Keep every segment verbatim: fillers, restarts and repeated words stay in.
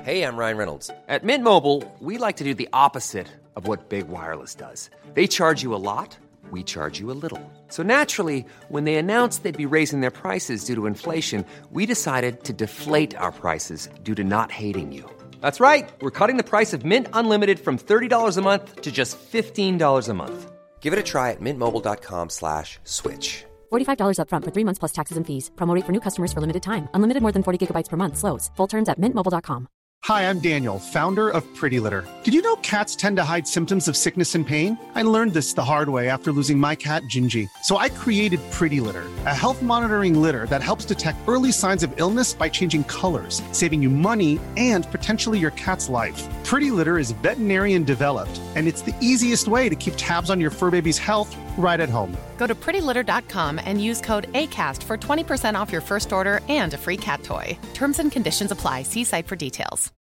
Hey, I'm Ryan Reynolds. At Mint Mobile, we like to do the opposite of what Big Wireless does. They charge you a lot, we charge you a little. So naturally, when they announced they'd be raising their prices due to inflation, we decided to deflate our prices due to not hating you. That's right. We're cutting the price of Mint Unlimited from thirty dollars a month to just fifteen dollars a month. Give it a try at mintmobile.com slash switch. forty-five dollars up front for three months plus taxes and fees. Promo rate for new customers for limited time. Unlimited more than forty gigabytes per month slows. Full terms at mint mobile dot com. Hi, I'm Daniel, founder of Pretty Litter. Did you know cats tend to hide symptoms of sickness and pain? I learned this the hard way after losing my cat, Gingy. So I created Pretty Litter, a health monitoring litter that helps detect early signs of illness by changing colors, saving you money and potentially your cat's life. Pretty Litter is veterinarian developed, and it's the easiest way to keep tabs on your fur baby's health right at home. Go to pretty litter dot com and use code ACAST for twenty percent off your first order and a free cat toy. Terms and conditions apply. See site for details.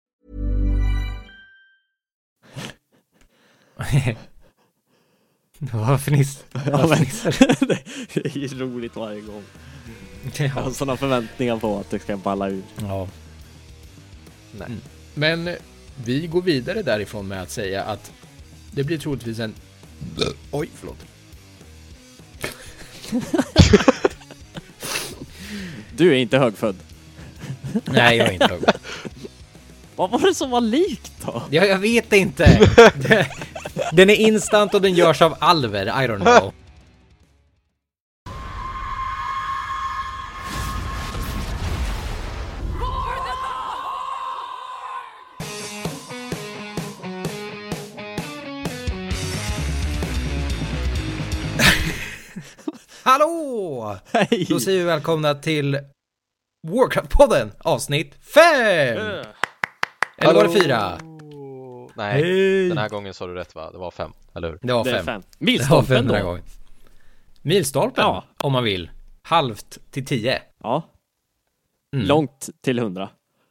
Vad fniss? Ja, men, det är ju roligt varje gång. Jag har sådana förväntningar på att det ska balla ut. Ja. Nej. Mm. Men vi går vidare därifrån med att säga att det blir troligtvis en... Oj, förlåt. Du är inte högfödd. Nej, jag är inte högfödd. Vad var det som var likt då? Ja, jag vet inte. Den är instant och den görs av alver. I don't know. Hallå! Hej! Då säger vi välkomna till Warcraft-podden, avsnitt fem! Uh. Eller var det fyra? Nej, Hej. Den här gången sa du rätt, va? Det var fem, eller hur? Det var det fem. fem. Milstolpen då? Gången. Milstolpen, ja. Om man vill. Halvt till tio. Ja. Mm. Långt till hundra.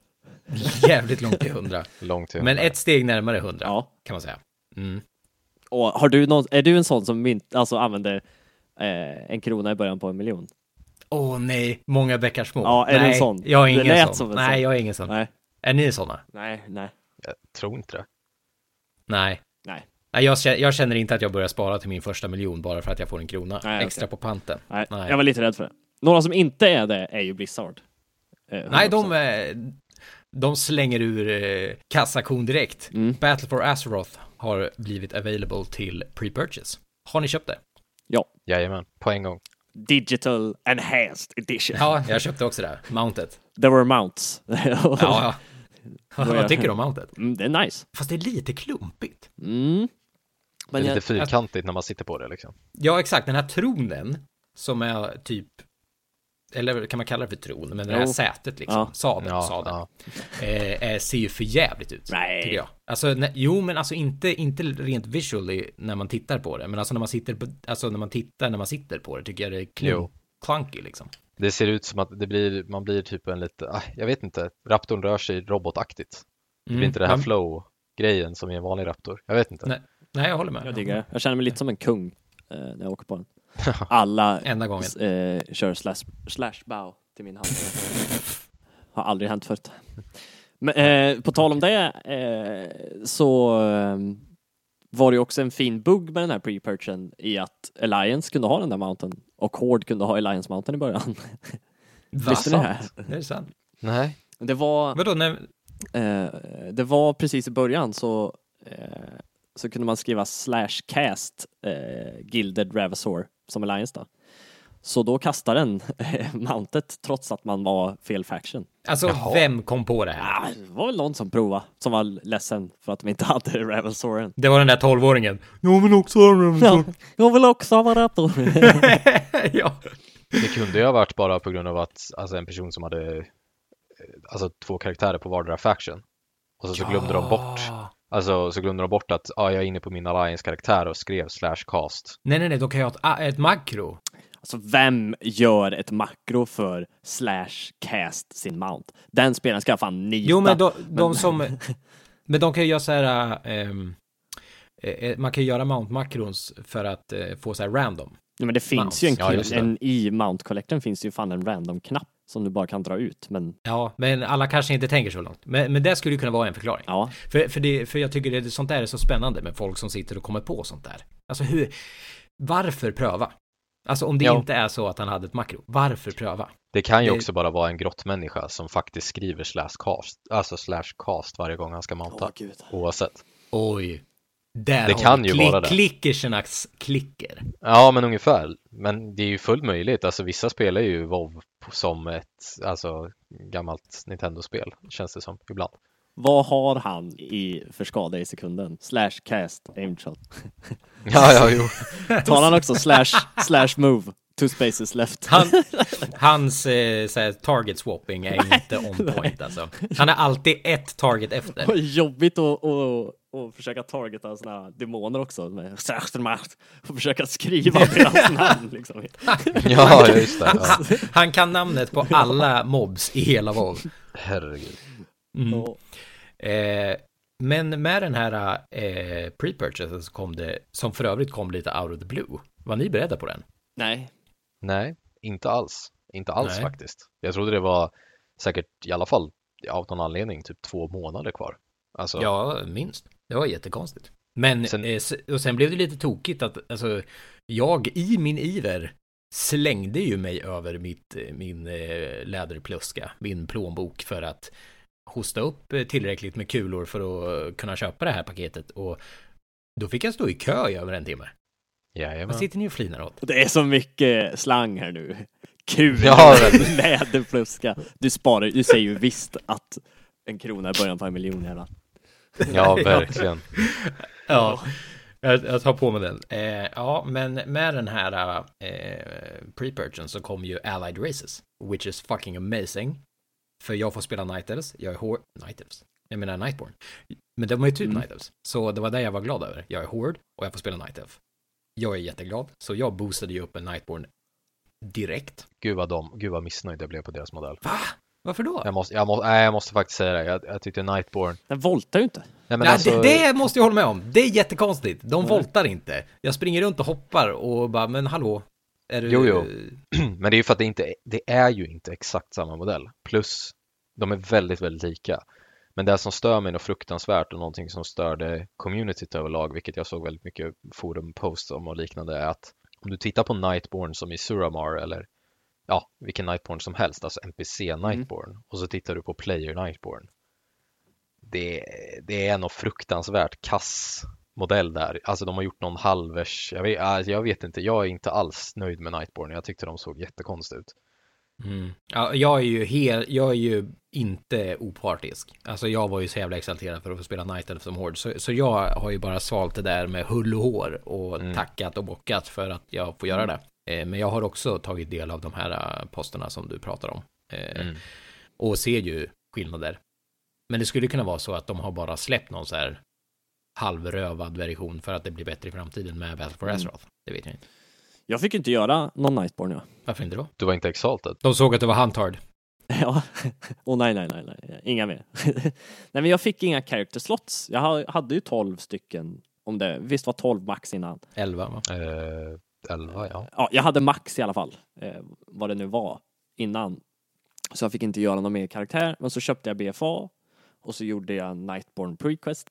Jävligt långt till hundra. Långt till hundra. Men ett steg närmare hundra, ja. Kan man säga. Mm. Och har du någon, är du en sån som mynt, alltså använder eh, en krona i början på en miljon? Åh oh, nej, många bäckar små. Ja, är nej, du en sån? Jag är ingen sån. Som en nej, sån. jag är ingen sån. Nej. Är ni såna? Nej, nej. Jag tror inte det. Nej. Nej. Nej, jag, jag känner inte att jag börjar spara till min första miljon bara för att jag får en krona nej, extra okay. på panten. Nej, nej, jag var lite rädd för det. Några som inte är det är ju Blizzard. Eh, nej, de, de slänger ur eh, kassakon direkt. Mm. Battle for Azeroth har blivit available till pre-purchase. Har ni köpt det? Ja. Jajamän, på en gång. Digital Enhanced Edition. Ja, jag köpte också det. Mounted. There were mounts. ja, ja. Vad tycker du om Mounted? Mm, det är nice. Fast det är lite klumpigt. Mm. Men det är lite jag, fyrkantigt när man sitter på det liksom. Ja, exakt. Den här tronen som är typ, eller kan man kalla det för tron, men det här jo. sätet liksom, ja. sadeln, ja, sadeln ja. Eh, ser ju för jävligt ut. Nej. Tycker jag. Alltså, ne- jo, men alltså inte, inte rent visually när man tittar på det, men alltså när man sitter på, alltså när man tittar när man sitter på det tycker jag det är klunk, clunky liksom. Det ser ut som att det blir, man blir typ en lite, ah, jag vet inte, Raptorn rör sig robotaktigt. Det blir mm, inte det här man... flow-grejen som är en vanlig Raptor. Jag vet inte. Nej, nej jag håller med. Jag diggar det. Jag känner mig lite som en kung eh, när jag åker på den. Alla enda gången eh, kör slash, slash bow till min hand. Har aldrig hänt förut. Men eh, på tal om det eh, så eh, var det också en fin bugg med den här pre-purchen i att Alliance kunde ha den där mountain och Horde kunde ha Alliance mountain i början. Visste ni det här? Det är sant. Nej. Det var Vadå, nej? Eh, det var precis i början så eh, så kunde man skriva slash cast eh, Gilded Ravasor som Alliance då. Så då kastade den eh, mountet trots att man var fel faction. Alltså, Jaha. Vem kom på det här? Ah, det var väl någon som provade, som var ledsen för att de inte hade Ravasoren. Det var den där tolvåringen. Jag vill också ha Ravasor. Ja, jag vill också ha Raptor. Ja. Det kunde ju ha varit bara på grund av att alltså, en person som hade alltså två karaktärer på vardera faction. Och så, så glömde ja. de bort Alltså så glömde de bort att ah, jag är inne på min Alliance-karaktär och skrev slash cast. Nej, nej, nej, då kan jag ha ett, ett makro. Alltså vem gör ett makro för slash cast sin mount? Den spelaren ska fan nita. Jo, men de, de men... som... men de kan ju göra så här... Ähm, äh, man kan ju göra mount-makrons för att äh, få så här random. Ja, men det finns mounts. ju en, ja, en i mount-collectorn finns det ju fan en random-knapp. som du bara kan dra ut. Men... Ja, men alla kanske inte tänker så långt. Men, men det skulle ju kunna vara en förklaring. Ja. För, för, det, för jag tycker det, sånt där är så spännande med folk som sitter och kommer på sånt där. Alltså hur, varför pröva? Alltså om det ja. inte är så att han hade ett makro, varför pröva? Det kan ju det... också bara vara en grottmänniska som faktiskt skriver slash cast, alltså slash cast varje gång han ska monta, oh, Gud. oavsett. Oj, där det har kan vi ju klick, vara det. Klickersernas klicker. Ja, men ungefär. Men det är ju fullt möjligt. Alltså vissa spelar ju WoW som ett alltså, gammalt Nintendo-spel, känns det som ibland. Vad har han i för skada i sekunden? Slash cast, aim shot. Ja, ja, jo. Tar han också slash, slash move, two spaces left. Han, hans eh, såhär, target swapping är inte on point alltså. Han är alltid ett target efter. Och jobbigt att, att, att försöka targeta såna här demoner också. Med och försöka skriva deras namn liksom. Ja, just det. Ja. Han, han kan namnet på alla mobs i hela WoW. Herregud. Mm. Ja. Eh, men med den här eh, pre-purchasen så kom det, som för övrigt kom lite out of the blue. Var ni beredda på den? Nej. Nej, inte alls. Inte alls Nej. faktiskt. Jag trodde det var säkert i alla fall av någon anledning typ två månader kvar. Alltså... Ja, minst. Det var jättekonstigt. Men sen... Eh, och sen blev det lite tokigt att alltså, jag i min iver slängde ju mig över mitt, min eh, läderpluska, min plånbok för att hosta upp tillräckligt med kulor för att kunna köpa det här paketet, och då fick jag stå i kö i över en timme. Jajamän. Vad sitter ni och flinar åt? Det är så mycket slang här nu. Kul, ja, läderpluska. Du sparar, du säger ju visst att en krona är början på en miljon här. Ja, verkligen. Ja, jag, jag tar på mig den. Eh, ja, men med den här eh, pre-purchasen så kom ju Allied Races, which is fucking amazing. För jag får spela Night Elves, jag är Horde, Night Elves, jag menar Nightborn. Men det var ju typ mm. Night Elves, så det var det jag var glad över. Jag är Horde och jag får spela Night Elf. Jag är jätteglad, så jag boostade ju upp en Nightborn direkt. Gud vad, de, gud vad missnöjd jag blev på deras modell. Va? Varför då? Jag måste, jag måste, nej, jag måste faktiskt säga det, jag, jag tyckte Nightborn... Den voltar ju inte. Nej, men nej, alltså... det, det måste jag hålla med om, det är jättekonstigt. De nej. voltar inte. Jag springer runt och hoppar och bara, men hallå. Är du... Jo, jo. Men det är ju för att det inte, det är ju inte exakt samma modell. Plus, de är väldigt, väldigt lika. Men det som stör mig något fruktansvärt och någonting som störde communityt överlag, vilket jag såg väldigt mycket forumposts om och liknande, är att om du tittar på Nightborn som i Suramar eller ja, vilken Nightborn som helst, alltså N P C Nightborn, mm. och så tittar du på Player Nightborn. Det, det är något fruktansvärt kass modell där. Alltså de har gjort någon halvers, jag vet, jag vet inte, jag är inte alls nöjd med Nightborn. Jag tyckte de såg jättekonstigt ut. Mm. Ja, jag är ju helt, jag är ju inte opartisk. Alltså jag var ju så jävla exalterad för att få spela Night Elf som Horde, så, så jag har ju bara svalt det där med hull och hår och mm. tackat och bockat för att jag får göra det. Eh, men jag har också tagit del av de här posterna som du pratar om eh, mm. och ser ju skillnader. Men det skulle kunna vara så att de har bara släppt någon så här halvrövad version för att det blir bättre i framtiden med Battle for Azeroth. Mm. Det vet jag inte. Jag fick inte göra någon Nightborn, ja. Varför inte då? Du var inte exalted. De såg att du var Huntard. Ja. Åh oh, nej, nej, nej, nej. Inga mer. Nej, men jag fick inga character slots. Jag hade ju tolv stycken. Om det, visst var tolv max innan? elva va? Eh, elva, ja. Ja, jag hade max i alla fall. Eh, vad det nu var innan. Så jag fick inte göra någon mer karaktär. Men så köpte jag B F A. Och så gjorde jag Nightborn Prequest.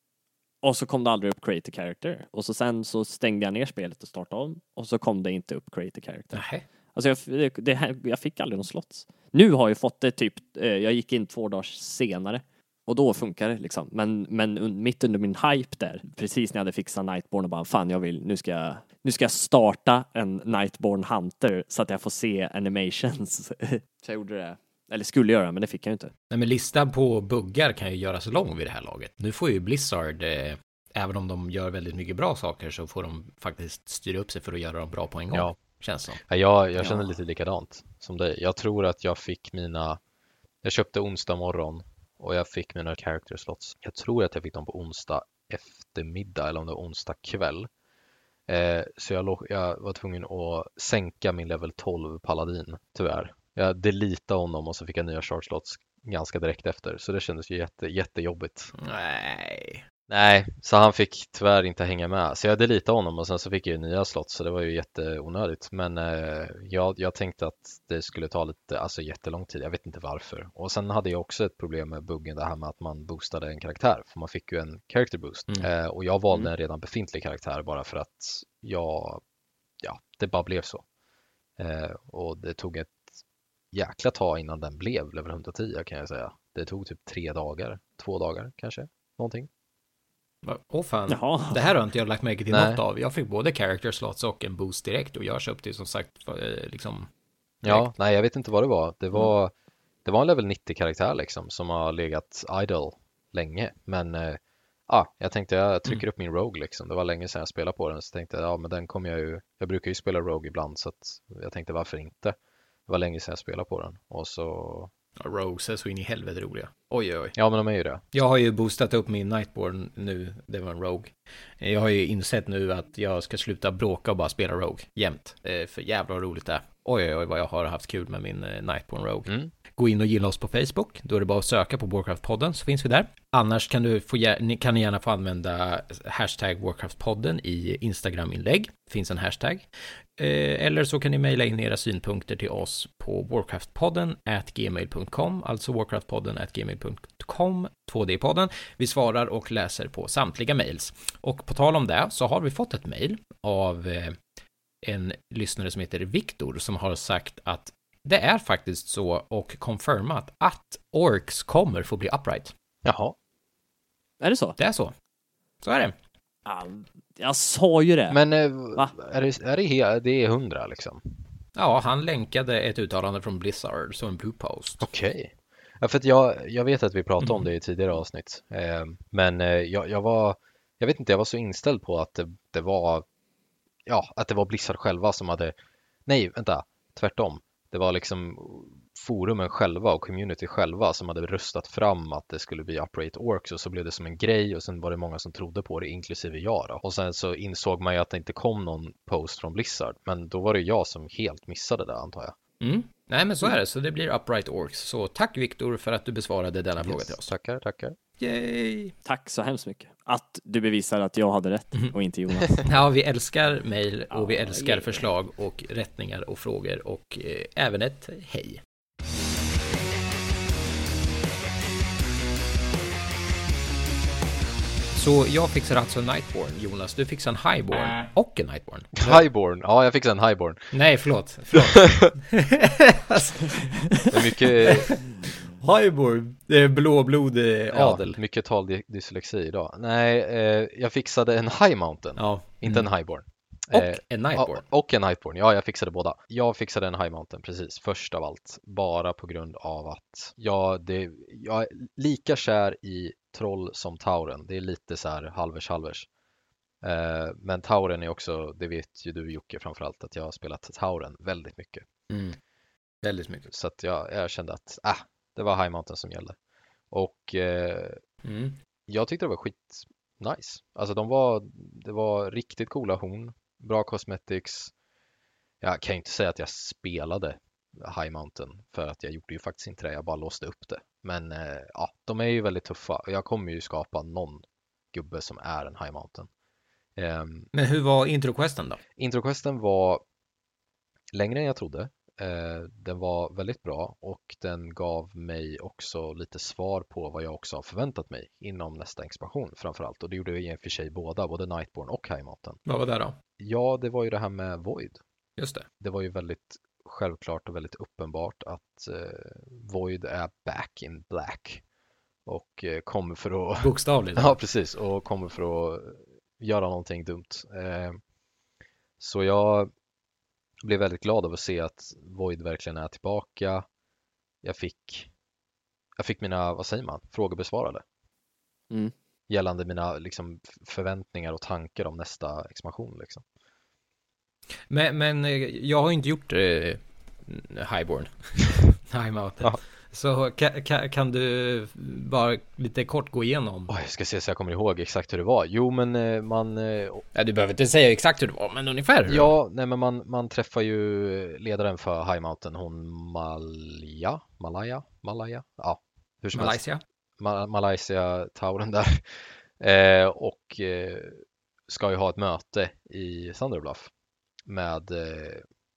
Och så kom det aldrig upp Create a Character. Och så sen så stängde jag ner spelet och startade om. Och så kom det inte upp Create a Character. Nej. Alltså jag, det, det här, jag fick aldrig någon slots. Nu har jag fått det typ, eh, jag gick in två dagar senare. Och då funkar det liksom. Men, men mitt under min hype där, precis när jag hade fixat Nightborn och bara, fan jag vill, nu ska jag, nu ska jag starta en Nightborn Hunter så att jag får se animations. Så jag gjorde det. Eller skulle göra, men det fick jag inte. Nej, men listan på buggar kan ju göras lång vid det här laget. Nu får ju Blizzard, eh, även om de gör väldigt mycket bra saker, så får de faktiskt styra upp sig för att göra dem bra på en gång. Ja. Känns som. Ja, jag, jag känner ja. lite likadant som dig. Jag tror att jag fick mina... Jag köpte onsdag morgon och jag fick mina character slots. Jag tror att jag fick dem på onsdag eftermiddag eller om det var onsdag kväll. Eh, så jag, låg, jag var tvungen att sänka min level tolv paladin, tyvärr. Jag deletade honom och så fick jag nya charge slots ganska direkt efter. Så det kändes ju jätte, jättejobbigt. Nej. Nej, så han fick tyvärr inte hänga med. Så jag deletade honom och sen så fick jag ju nya slott, så det var ju jätteonödigt. Men eh, jag, jag tänkte att det skulle ta lite, alltså jättelång tid. Jag vet inte varför. Och sen hade jag också ett problem med buggen, det här med att man boostade en karaktär. För man fick ju en character boost. Mm. Eh, och jag valde Mm. en redan befintlig karaktär bara för att jag, ja, det bara blev så. Eh, och det tog ett jäkla tag innan den blev level hundratio kan jag säga. Det tog typ tre dagar, två dagar kanske, någonting. Åh oh, fan, Jaha. det här har inte jag lagt märke till Nej. något av. Jag fick både character slots och en boost direkt och jag köpte ju som sagt eh, liksom Ja, nej jag vet inte vad det var. Det var, mm. det var en level nittio karaktär liksom som har legat idle länge. Men ja, eh, ah, jag tänkte jag trycker mm. upp min Rogue liksom. Det var länge sedan jag spelade på den, så tänkte jag ja men den kommer jag ju, jag brukar ju spela Rogue ibland, så att jag tänkte varför inte. Det var länge sedan jag spelade på den och så... Ja, Rogues är så in i helvete roliga. Oj, oj. Ja, men de är ju det. Jag har ju boostat upp min Nightborn nu. Det var en Rogue. Jag har ju insett nu att jag ska sluta bråka och bara spela Rogue jämt. För jävla roligt det är. Oj, oj, oj, vad jag har haft kul med min Nightborn Rogue. Mm. Gå in och gilla oss på Facebook. Då är det bara att söka på Warcraft-podden, så finns vi där. Annars kan, du få, kan ni gärna få använda hashtag Warcraft-podden i Instagram-inlägg. Det finns en hashtag. Eller så kan ni mejla in era synpunkter till oss på warcraftpodden at gmail dot com, alltså warcraftpodden at gmail dot com, två D-podden. Vi svarar och läser på samtliga mejls. Och på tal om det så har vi fått ett mejl av en lyssnare som heter Viktor som har sagt att det är faktiskt så och confirmat att orks kommer få bli upright. Jaha. Är det så? Det är så. Så är det. Ja, jag sa ju det. Men Va? är det, är det, he- det är hundra liksom? Ja, han länkade ett uttalande från Blizzard som en blue post. Okej. Okay. Ja, för att jag, jag vet att vi pratade mm. om det i tidigare avsnitt. Eh, men eh, jag, jag var, jag vet inte, jag var så inställd på att det, det var, ja, att det var Blizzard själva som hade, nej, vänta, tvärtom. Det var liksom forumen själva och community själva som hade röstat fram att det skulle bli upright orks, och så blev det som en grej och sen var det många som trodde på det, inklusive jag då. Och sen så insåg man ju att det inte kom någon post från Blizzard, men då var det jag som helt missade det, antar jag. Mm. Nej, men så är det, så det blir upright orks. Så tack Viktor för att du besvarade denna yes. fråga till oss. Tackar, tackar. Yay! Tack så hemskt mycket. Att du bevisar att jag hade rätt mm. och inte Jonas. Ja, vi älskar mejl och ja, vi älskar yeah. förslag och rättningar och frågor och eh, även ett hej. Så jag fixar alltså en Nightborn, Jonas. Du fixar en Highborn och en Nightborn. Highborn? Ja, jag fixar en Highborn. Nej, förlåt. förlåt. Det är mycket... Highborn, det är blåblod adel. Ja, mycket taldyslexi idag. Nej, eh, jag fixade en High Mountain. Ja. Inte mm. en Highborn. Och eh, en Nightborn. Och, och en Nightborn, ja, jag fixade båda. Jag fixade en High Mountain, precis, först av allt. Bara på grund av att jag, det, jag är lika kär i Troll som Tauren. Det är lite så här halvers halvers. Eh, men Tauren är också, det vet ju du Jocke framförallt, att jag har spelat Tauren väldigt mycket. Mm. Väldigt mycket. Så att jag, jag kände att ah, det var High Mountain som gällde. Och eh, mm. jag tyckte det var skit nice. Alltså de var, det var riktigt coola horn, bra cosmetics. Jag kan ju inte säga att jag spelade High Mountain, för att jag gjorde ju faktiskt inte det, jag bara låste upp det. Men eh, ja, de är ju väldigt tuffa och jag kommer ju skapa någon gubbe som är en High Mountain. Eh, Men hur var introquesten då? Introquesten var längre än jag trodde. Eh, den var väldigt bra och den gav mig också lite svar på vad jag också har förväntat mig inom nästa expansion framförallt. Och det gjorde jag i och för sig båda, både Nightborn och High Mountain. Vad var det då? Ja, det var ju det här med Void. Just det. Det var ju väldigt självklart och väldigt uppenbart att eh, Void är back in black. Och eh, kommer för att... Bokstavligt. Ja, precis. Och kommer för att göra någonting dumt. Eh, så jag blev väldigt glad av att se att Void verkligen är tillbaka. Jag fick, jag fick mina, vad säger man, frågor besvarade. Mm. Gällande mina liksom, förväntningar och tankar om nästa expansion. Liksom. Men, men jag har inte gjort eh, Highborn. High Mountain. Ja. Så kan, kan, kan du bara lite kort gå igenom? Oh, jag ska se så jag kommer ihåg exakt hur det var. Jo, men man... Ja, du behöver inte säga exakt hur det var, men ungefär hur Ja, nej, men man, man träffar ju ledaren för High Mountain, hon Malaya, Malaya, Malaya, ja. Hur som Malaysia? Ma- Malaysia Tauren där. Eh, och eh, ska ju ha ett möte i Thunderbluff med eh,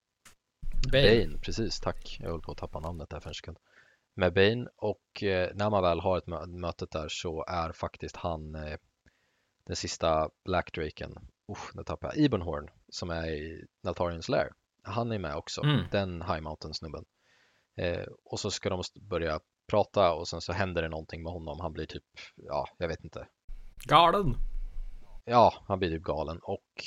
Bane. Bane, precis, tack. Jag höll på att tappa namnet där för en sekund. Med Bane, och eh, när man väl har ett mö- mötet där så är faktiskt han eh, den sista Black Draken, usch, nu tappar jag, Ebonhorn, som är i Naltarians Lair. Han är med också, Mm. den High Mountain snubben. Eh, och så ska de börja prata och sen så händer det någonting med honom. Han blir typ, ja, jag vet inte. Galen. Ja, han blir typ galen, och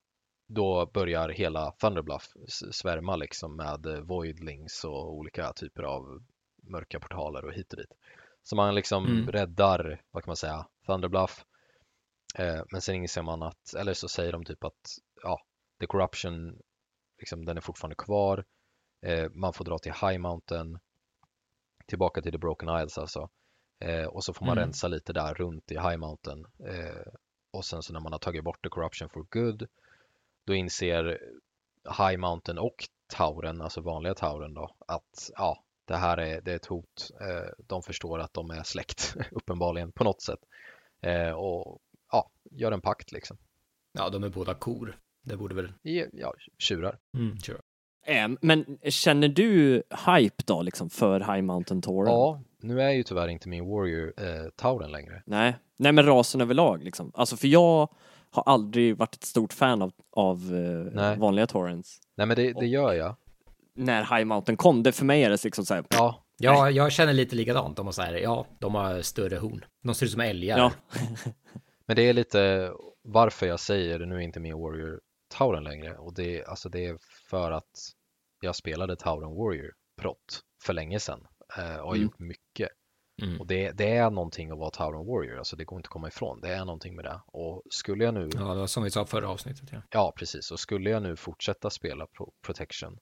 då börjar hela Thunderbluff svärma liksom med voidlings och olika typer av mörka portaler och hit och dit. Så man liksom Mm. räddar, vad kan man säga, Thunderbluff. Eh, men sen inser man att, eller så säger de typ att ja, the corruption liksom, den är fortfarande kvar. Eh, man får dra till High Mountain, tillbaka till the Broken Isles alltså. Eh, och så får man Mm. rensa lite där runt i High Mountain. Eh, och sen så när man har tagit bort the corruption for good, då inser High Mountain och Tauren, alltså vanliga Tauren då, att ja, det här är, det är ett hot. Eh, de förstår att de är släkt uppenbarligen på något sätt. Eh, och ja, gör en pakt liksom. Ja, de är båda kor. Det borde väl... I, ja, tjurar. Mm, sure. Eh, men känner du hype då liksom för High Mountain Tauren? Ja, nu är ju tyvärr inte min Warrior eh, Tauren längre. Nej. Nej, men rasen överlag liksom. Alltså för jag har aldrig varit ett stort fan av, av eh, Nej. vanliga Taurens. Nej, men det, det gör jag. När High Mountain kom, det för mig är det liksom så här, Ja, Ja, jag känner lite likadant. De har så här, ja, de har större horn. De ser ut som älgar. ja. men det är lite varför jag säger nu är inte min Warrior Tauren längre. Och det, alltså det är för att jag spelade Tauren Warrior prott för länge sedan. Eh, och har Mm. gjort mycket. Mm. Och det, det är någonting att vara Tauren Warrior. Alltså det går inte att komma ifrån. Det är någonting med det. Och skulle jag nu... Ja, det var som vi sa förra avsnittet. Ja. Ja, precis. Och skulle jag nu fortsätta spela Pro- Protection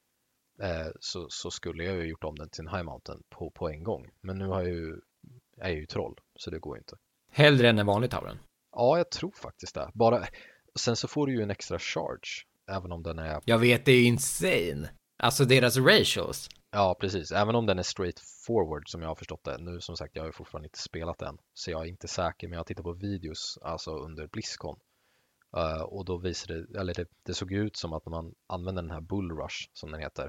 eh, så, så skulle jag ju gjort om den till en High Mountain på, på en gång. Men nu har jag ju, är jag ju troll, så det går inte. Hellre än en vanlig Tauren. Ja, jag tror faktiskt det. Bara, sen så får du ju en extra charge, även om den är... Jag vet, det är insane. Alltså deras ratios. Ja, precis. Även om den är straight forward som jag har förstått det. Nu som sagt, jag har ju fortfarande inte spelat den. Så jag är inte säker, men jag har tittat på videos alltså under BlizzCon. Uh, och då visade det, eller det, det såg ut som att när man använder den här Bull Rush som den heter,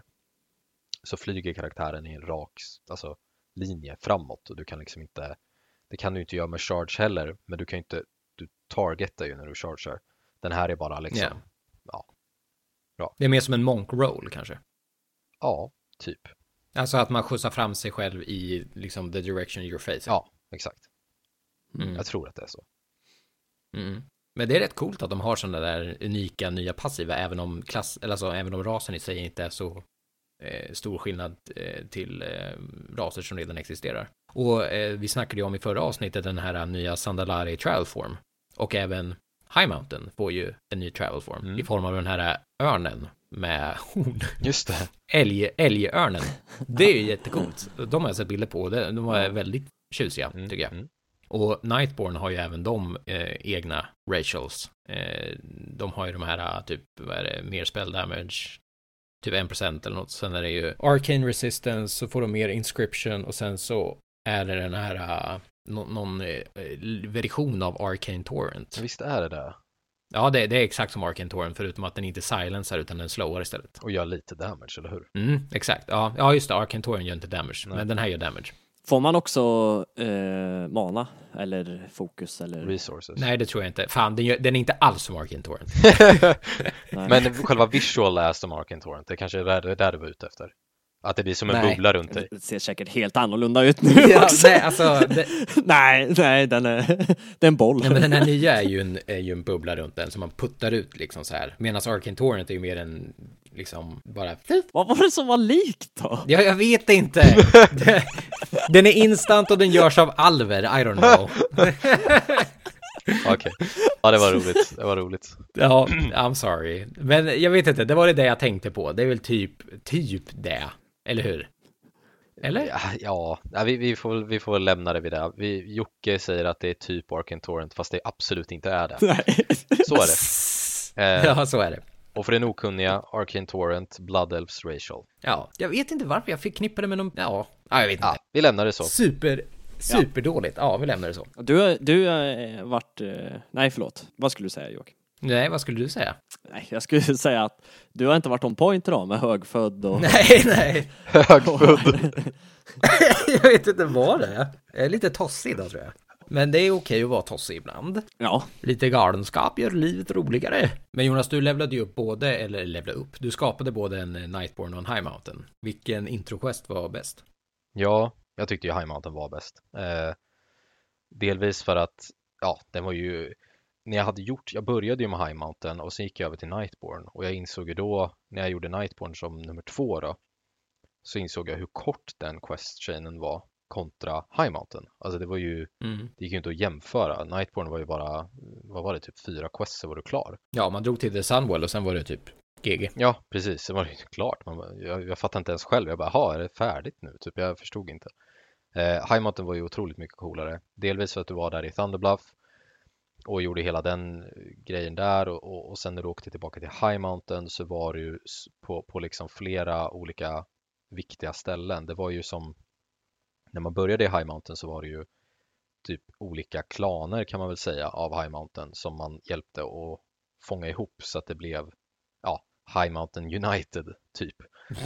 så flyger karaktären i en rak alltså, linje framåt. Och du kan liksom inte, det kan du inte göra med charge heller, men du kan ju inte, du targetar ju när du chargear. Den här är bara liksom, Yeah. ja. Bra. Det är mer som en monk roll kanske. Ja, typ. Alltså att man skjutsar fram sig själv i liksom the direction you're facing. Ja, exakt. Mm. Jag tror att det är så. Mm. Men det är rätt coolt att de har sådana där unika nya passiva, även om klass, eller alltså även om rasen i sig inte är så eh, stor skillnad eh, till eh, raser som redan existerar. Och eh, vi snackade ju om i förra avsnittet den här nya Sandalari Travel Form. Och även High Mountain får ju en ny Travel Form Mm. i form av den här örnen med horn. Just det. Älg, älgörnen. Det är ju jättecoolt. De har jag sett bilder på. De var väldigt tjusiga, Mm, tycker jag. mm. Och Nightborn har ju även de eh, egna racials. Eh, de har ju de här typ, vad är det, mer spell damage, typ en procent eller något. Sen är det ju Arcane Resistance, så får de mer Inscription, och sen så är det den här uh, no, någon eh, version av Arcane Torrent. Visst är det det. Ja, det, det är exakt som Arcane Torrent, förutom att den inte silencer utan den slowar istället. Och gör lite damage, eller hur? Mm, exakt. Ja, ja, just det. Arcane Torrent gör inte damage, Nej. men den här gör damage. Får man också eh, mana eller fokus eller? Resources. Nej, det tror jag inte. Fan, den, gör, den är inte alls som Arcane Torrent. Men själva visual är som Arcane Torrent. Det kanske är där, det är där du var ute efter. Att det blir som en Nej. bubbla runt dig. Det ser säkert helt annorlunda ut nu Ja, också. nej, alltså, det, nej, nej, den är, det är en boll. nej, men den här nya är ju, en, är ju en bubbla runt den som man puttar ut liksom så här. Medan Arcane Torrent är ju mer en, liksom, bara... Vad var det som var likt då? Ja, jag vet inte. Den är instant och den görs av alver, I don't know. Okej. Ja, det var roligt. Det var roligt. Ja, I'm sorry. Men jag vet inte, det var det där jag tänkte på. Det är väl typ, typ det. Eller hur? Eller? Ja, ja. ja vi, vi, får, vi får väl lämna det vid det. Vi, Jocke säger att det är typ Arcane Torrent, fast det absolut inte är det. Nej. Så är det. Eh, Ja, så är det. och för den okunniga, Arcane Torrent, Blood Elves Racial. Ja, jag vet inte varför jag fick knippa det med någon... Ja, ja jag vet inte. Ja, vi lämnar det så. Super, Superdåligt. Ja, vi lämnar det så. Du, du har varit... Nej, förlåt. Vad skulle du säga, Joakim? Nej, vad skulle du säga? Nej, jag skulle säga att du har inte varit on point idag med högfödd och... Nej, nej. Högfödd. Jag vet inte vad det är. Jag är lite tossig idag, tror jag. Men det är okej att vara tossig ibland. Ja. Lite galenskap gör livet roligare. Men Jonas, du levlade ju upp både, eller levlade upp, du skapade både en Nightborne och en High Mountain. Vilken intro-quest var bäst? Ja, jag tyckte ju High Mountain var bäst. Eh, delvis för att, ja, den var ju, när jag hade gjort, jag började ju med High Mountain och sen gick jag över till Nightborne. Och jag insåg ju då, när jag gjorde Nightborne som nummer två då, så insåg jag hur kort den quest-chainen var kontra High Mountain. Alltså det var ju, Mm. det gick ju inte att jämföra. Nightborne var ju bara, vad var det, typ fyra quests så var du klar. Ja, man drog till The Sunwell och sen var det typ G G. Ja, precis. Sen var det ju klart. Man, bara- jag, jag fattade inte ens själv. Jag bara, ha är det färdigt nu? Typ, jag förstod inte. Eh, High Mountain var ju otroligt mycket coolare. Delvis för att du var där i Thunderbluff och gjorde hela den eh, grejen där och, och, och sen när du åkte tillbaka till High Mountain så var du ju s- på, på liksom flera olika viktiga ställen. Det var ju som när man började i High Mountain så var det ju typ olika klaner kan man väl säga av High Mountain som man hjälpte att fånga ihop så att det blev ja, High Mountain United typ.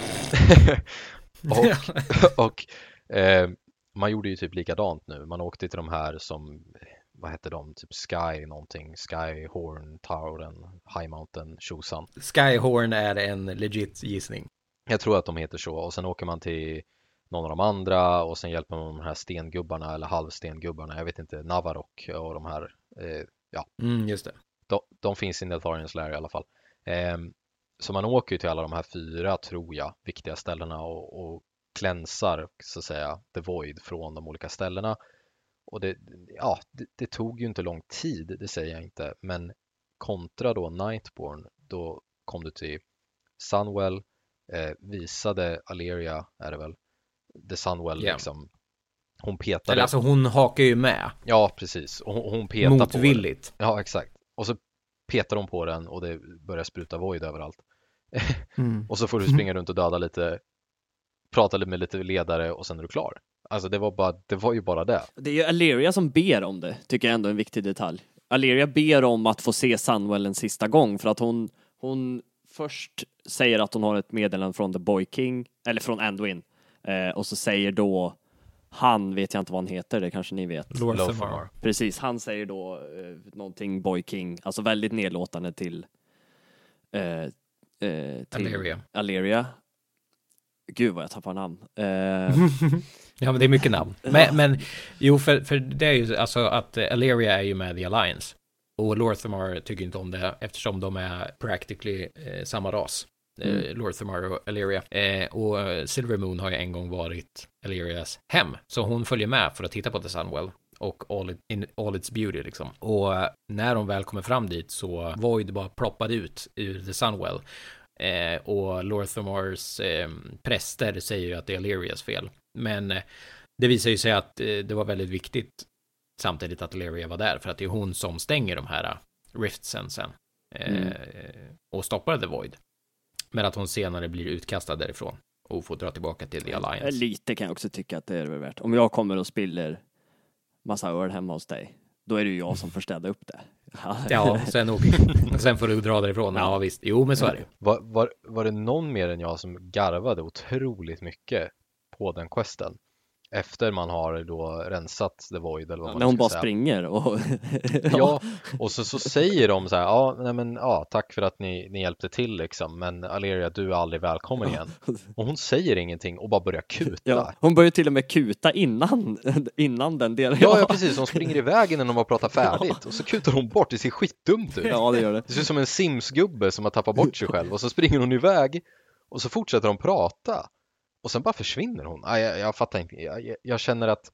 och och eh, man gjorde ju typ likadant nu. Man åkte till de här som, vad hette de? Typ Sky någonting. Sky, Horn, Tauren, High Mountain, Tjosan. Skyhorn är en legit gissning. Jag tror att de heter så. Och sen åker man till någon av de andra och sen hjälper man de här stengubbarna eller halvstengubbarna. Jag vet inte, Navarok och de här. Eh, ja, Mm, just det. de, de finns i Neltharions Lair i alla fall. Ehm, så man åker ju till alla de här fyra, tror jag, viktiga ställena och, och klänsar, så att säga, The Void från de olika ställena. Och det, ja, det, det tog ju inte lång tid, det säger jag inte. Men kontra då Nightborne, då kom du till Sunwell, eh, visade Alleria, är det väl, The Sunwell Ja. liksom. Hon petade. Eller alltså hon hakar ju med. Ja, precis. Och hon, hon petade på den. Motvilligt. Ja, exakt. Och så petar de på den och det börjar spruta void överallt. Mm. Och så får du springa runt och döda lite, prata lite med lite ledare och sen är du klar. Alltså det var, bara, det var ju bara det. Det är ju Alleria som ber om det, tycker jag ändå är en viktig detalj. Alleria ber om att få se Sunwell en sista gång för att hon, hon först säger att hon har ett meddelande från The Boy King, eller från Anduin. Eh, och så säger då, han vet jag inte vad han heter, det kanske ni vet. Lord Lothar. Thamar. Precis, han säger då eh, någonting Boy King, alltså väldigt nedlåtande till, eh, eh, till Alleria. Alleria. Gud vad jag tappar namn. Eh, Ja, men det är mycket namn. Men, men jo, för, för det är ju alltså att eh, Alleria är ju med i Alliance. Och Lord Thamar tycker inte om det eftersom de är practically eh, samma ras. Mm. Eh, Lord Thamar och Alleria. Eh, och eh, Silver Moon har ju en gång varit Allerias hem. Så hon följer med för att titta på The Sunwell. Och all, it, in all its beauty liksom. Och eh, när de väl kommer fram dit så Void bara ploppade ut ur The Sunwell. Eh, och Lord Thamars eh, präster säger ju att det är Allerias fel. Men eh, det visar ju sig att eh, det var väldigt viktigt samtidigt att Alleria var där. För att det är hon som stänger de här uh, riftsen sen. Eh, Mm. Och stoppar The Void. Men att hon senare blir utkastad därifrån. Och får dra tillbaka till The Alliance. Lite kan jag också tycka att det är väl värt. Om jag kommer och spiller massa öl hemma hos dig, då är det ju jag som får städa upp det. Ja, sen, åker, sen får du dra därifrån. Ja, ja visst. Jo, men så är det. Var, var, var det någon mer än jag som garvade otroligt mycket på den questen? Efter man har då rensat The Void eller vad man När hon ska bara säga. springer och Ja, och så, så säger de så här, ja, nej men, ja, tack för att ni, ni hjälpte till liksom, men Alleria, du är aldrig välkommen igen. Och hon säger ingenting och bara börjar kuta. ja, hon börjar till och med kuta innan, innan den delen. Ja, ja, precis. Hon springer iväg innan de har pratat färdigt. Och så kutar hon bort. Det ser skitdumt ut. Ja, det gör det. Det ser ut som en Sims-gubbe som har tappat bort sig själv. Och så springer hon iväg. Och så fortsätter de prata. Och sen bara försvinner hon. Nej, jag, jag fattar inte. Jag, jag, jag känner att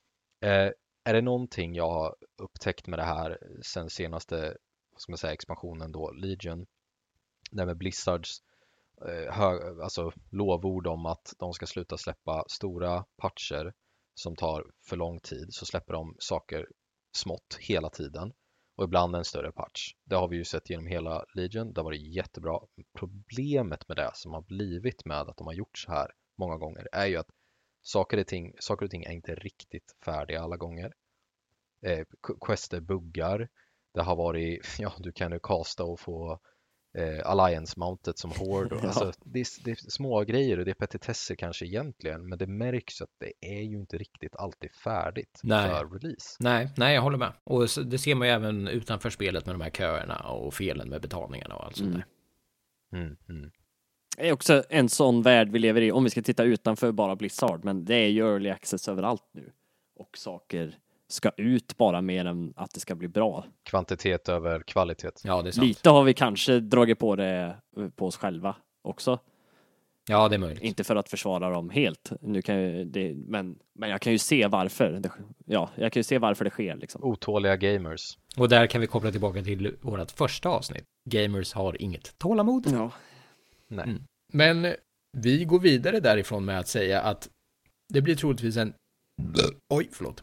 eh, är det någonting jag har upptäckt med det här sen senaste, vad ska man säga, expansionen då, Legion. Det med Blizzards eh, hög, alltså lovord om att de ska sluta släppa stora patcher som tar för lång tid, så släpper de saker smått hela tiden och ibland en större patch. Det har vi ju sett genom hela Legion. Det har varit jättebra. Problemet med det som har blivit med att de har gjort så här många gånger är ju att saker och ting, saker och ting är inte riktigt färdiga alla gånger. Eh, quester buggar. Det har varit, ja, du kan ju casta och få eh, Alliance-mountet som Horde. Ja. Alltså, det, är, det är små grejer och det är petitesser kanske egentligen, men det märks att det är ju inte riktigt alltid färdigt Nej. för release. Nej, nej, jag håller med. Och det ser man ju även utanför spelet med de här köerna och felen med betalningarna och allt sånt där. Mm, mm. Det är också en sån värld vi lever i, om vi ska titta utanför bara Blizzard, men det är ju early access överallt nu. Och saker ska ut bara mer än att det ska bli bra. Kvantitet över kvalitet. Ja, det är sant. Lite har vi kanske dragit på det på oss själva också. Ja, det är möjligt. Inte för att försvara dem helt. Nu kan ju det, men, men jag kan ju se varför. Det, ja, jag kan ju se varför det sker. Liksom. Otåliga gamers. Och där kan vi koppla tillbaka till vårt första avsnitt. Gamers har inget tålamod. Ja. Nej. Mm. Men vi går vidare därifrån med att säga att det blir troligtvis en... Oj, förlåt.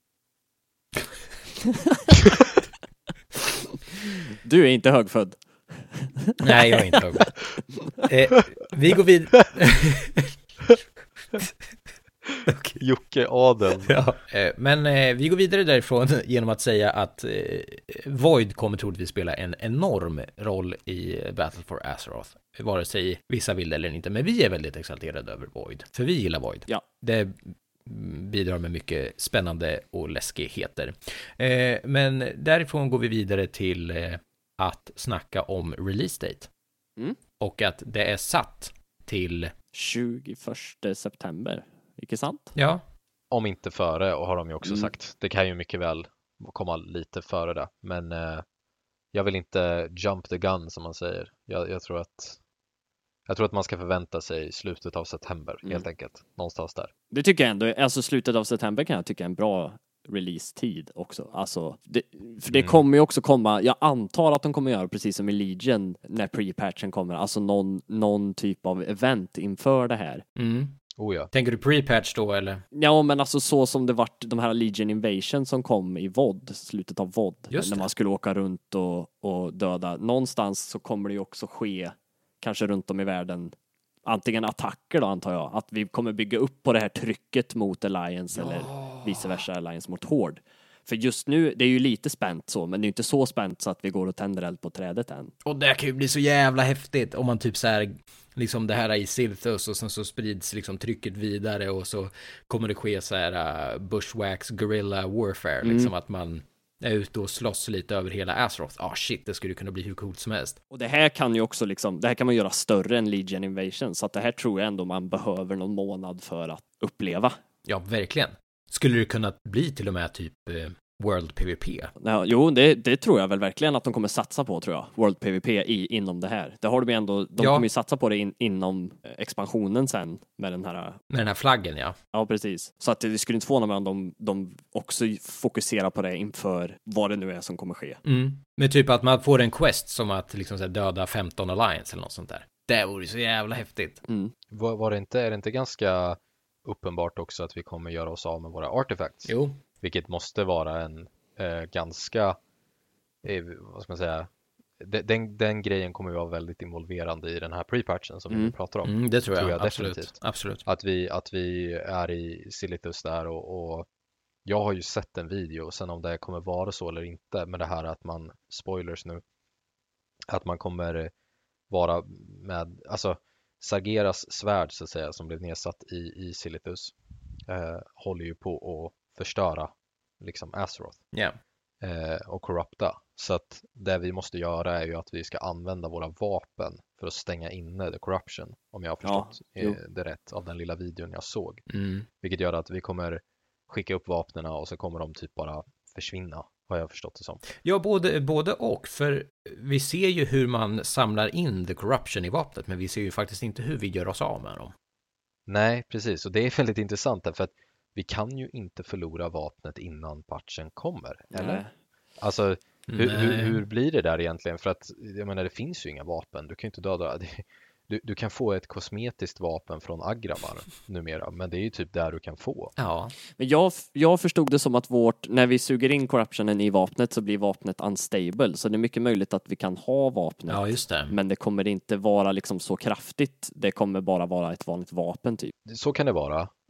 Du är inte högfödd. Nej, jag är inte högfödd. eh, vi går vidare... Okay. Jocke Adel. Ja, eh, men eh, vi går vidare därifrån genom att säga att eh, Void kommer troligtvis spela en enorm roll i Battle for Azeroth. Vare sig vissa vill eller inte, men vi är väldigt exalterade över Void. För vi gillar Void. Ja. Det bidrar med mycket spännande och läskigheter. Eh, men därifrån går vi vidare till eh, att snacka om release date. Mm. Och att det är satt till tjugoförsta september. Inte sant? Ja. Om inte före, och har de ju också Mm. sagt. Det kan ju mycket väl komma lite före det. Men eh, jag vill inte jump the gun som man säger. Jag, jag tror att jag tror att man ska förvänta sig slutet av september Mm. helt enkelt. Någonstans där. Det tycker jag ändå, alltså slutet av september kan jag tycka är en bra release-tid också. Alltså, det, för det Mm. kommer ju också komma, jag antar att de kommer göra precis som i Legion när pre-patchen kommer, alltså någon, någon typ av event inför det här. Mm. Oh ja. Tänker du pre-patch då eller? Ja, men alltså så som det vart de här Legion Invasion som kom i V O D, slutet av V O D, Just när det. man skulle åka runt och, och döda. Någonstans så kommer det ju också ske, kanske runt om i världen, antingen attacker då antar jag, att vi kommer bygga upp på det här trycket mot Alliance eller vice versa Alliance mot Horde. För just nu, det är ju lite spänt så, men det är inte så spänt så att vi går och tänder eld på trädet än. Och det kan ju bli så jävla häftigt om man typ så här, liksom det här i Silthus och sen så sprids liksom trycket vidare och så kommer det ske så här uh, bushwhacks, guerrilla warfare, Mm. liksom att man är ute och slåss lite över hela Azeroth. Ah shit, det skulle kunna bli hur coolt som helst. Och det här kan ju också liksom, det här kan man göra större än Legion Invasion, så att det här tror jag ändå man behöver någon månad för att uppleva. Ja, verkligen. Skulle det kunna bli till och med typ eh, World PvP? Ja, jo, det, det tror jag väl verkligen att de kommer satsa på, tror jag. World PvP i, inom det här. Det har de ju ändå, de Ja. kommer ju satsa på det in, inom eh, expansionen sen med den här. Med den här flaggen, ja. Ja, precis. Så att det, det skulle inte förvåna mig om de, de också fokuserar på det inför vad det nu är som kommer ske. Mm. Men typ att man får en quest som att liksom så här, döda femton Alliance eller något sånt där. Det vore så jävla häftigt. Mm. Var, var det inte, är det inte ganska uppenbart också att vi kommer göra oss av med våra artefacts? Jo. Vilket måste vara en eh, ganska, eh, vad ska man säga, den, den, den grejen kommer ju vara väldigt involverande i den här pre-patchen som Mm. vi nu pratar om. Mm, det tror jag, Tror jag absolut. definitivt. Absolut. Att vi, att vi är i Silithus där och, och jag har ju sett en video och sen om det kommer vara så eller inte, men det här att man, spoilers nu, att man kommer vara med, alltså Sargeras svärd så att säga som blev nedsatt i, i Silithus eh, håller ju på att förstöra liksom Azeroth Ja. eh, och corrupta. Så att det vi måste göra är ju att vi ska använda våra vapen för att stänga inne the corruption, om jag har förstått Ja, jo. eh, det rätt av den lilla videon jag såg. Mm. Vilket gör att vi kommer skicka upp vapnena och så kommer de typ bara försvinna, har jag förstått det som. Ja, både, både och. För vi ser ju hur man samlar in the corruption i vapnet, men vi ser ju faktiskt inte hur vi gör oss av med dem. Nej, precis. Och det är väldigt intressant därför att vi kan ju inte förlora vapnet innan patchen kommer, eller? Nej. Alltså, hur, Nej. hur, hur blir det där egentligen? För att, jag menar, det finns ju inga vapen. Du kan ju inte döda. Det, du, du kan få ett kosmetiskt vapen från Agramar numera, men det är ju typ där du kan få. Ja. Men jag, jag förstod det som att vårt, när vi suger in corruptionen i vapnet så blir vapnet unstable. Så det är mycket möjligt att vi kan ha vapnet. Ja, just det. Men det kommer inte vara liksom så kraftigt. Det kommer bara vara ett vanligt vapen typ. Så kan det vara.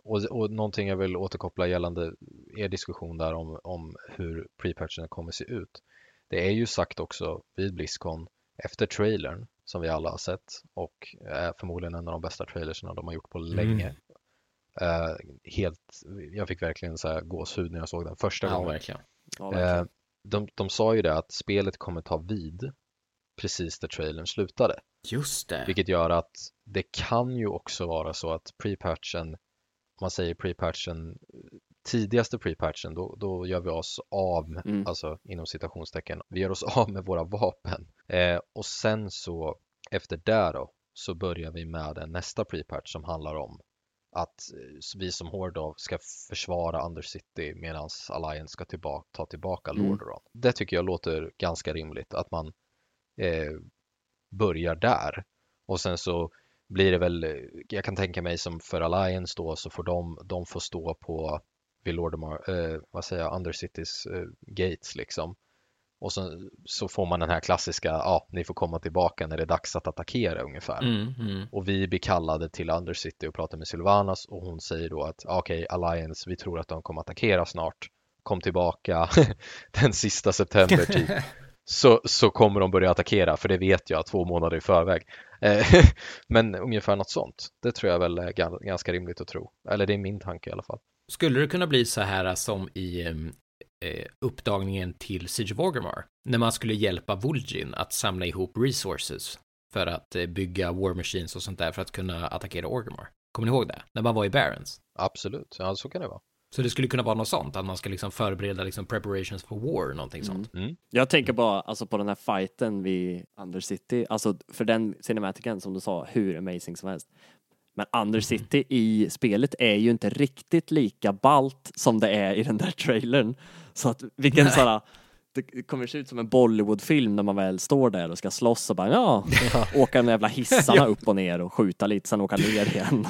och, och någonting jag vill återkoppla gällande er diskussion där om, om hur pre-patchen kommer se ut. Det är ju sagt också vid BlizzCon efter trailern som vi alla har sett och är förmodligen en av de bästa trailersna de har gjort på länge. Mm. Uh, helt, jag fick verkligen så här gåshud när jag såg den första ja, gången. Verkligen. Ja, verkligen. Uh, de, de sa ju det att spelet kommer ta vid precis där trailern slutade. Just det. Vilket gör att det kan ju också vara så att pre-patchen, om man säger pre-patchen, tidigaste pre-patchen, då, då gör vi oss av, mm. alltså inom citationstecken, vi gör oss av med våra vapen. Eh, och sen så, efter det då, så börjar vi med en nästa pre-patch som handlar om att vi som Horde ska försvara Undercity medan Alliance ska tillbaka, ta tillbaka mm. Lordaeron. Det tycker jag låter ganska rimligt, att man eh, börjar där. Och sen så blir det väl, jag kan tänka mig som för Alliance då, så får de, de får stå på vid Lordaeron, eh, vad säger jag, Undercitys eh, gates liksom. Och så, så får man den här klassiska, ja, ni får komma tillbaka när det är dags att attackera ungefär. Mm, mm. Och vi blir kallade till Undercity och pratar med Sylvanas och hon säger då att okej, okay, Alliance, vi tror att de kommer attackera snart. Kom tillbaka den sista september typ. Så, så kommer de börja attackera, för det vet jag två månader i förväg. Men ungefär något sånt. Det tror jag väl är ganska rimligt att tro. Eller det är min tanke i alla fall. Skulle det kunna bli så här som i eh, uppdagningen till Siege of Orgrimmar? När man skulle hjälpa Vol'jin att samla ihop resources för att eh, bygga war machines och sånt där för att kunna attackera Orgrimmar. Kommer ni ihåg det? När man var i Barrens? Absolut, ja så kan det vara. Så det skulle kunna vara något sånt, att man ska liksom förbereda liksom preparations for war, någonting mm. sånt. Mm. Jag tänker bara alltså på den här fighten vid Undercity, alltså för den cinematiken som du sa, hur amazing som helst. Men Undercity mm. i spelet är ju inte riktigt lika ballt som det är i den där trailern. Så att vilken sådana, det kommer se ut som en Bollywood-film när man väl står där och ska slåss och bara ja, åka de jävla hissarna upp och ner och skjuta lite, sen åka ner igen.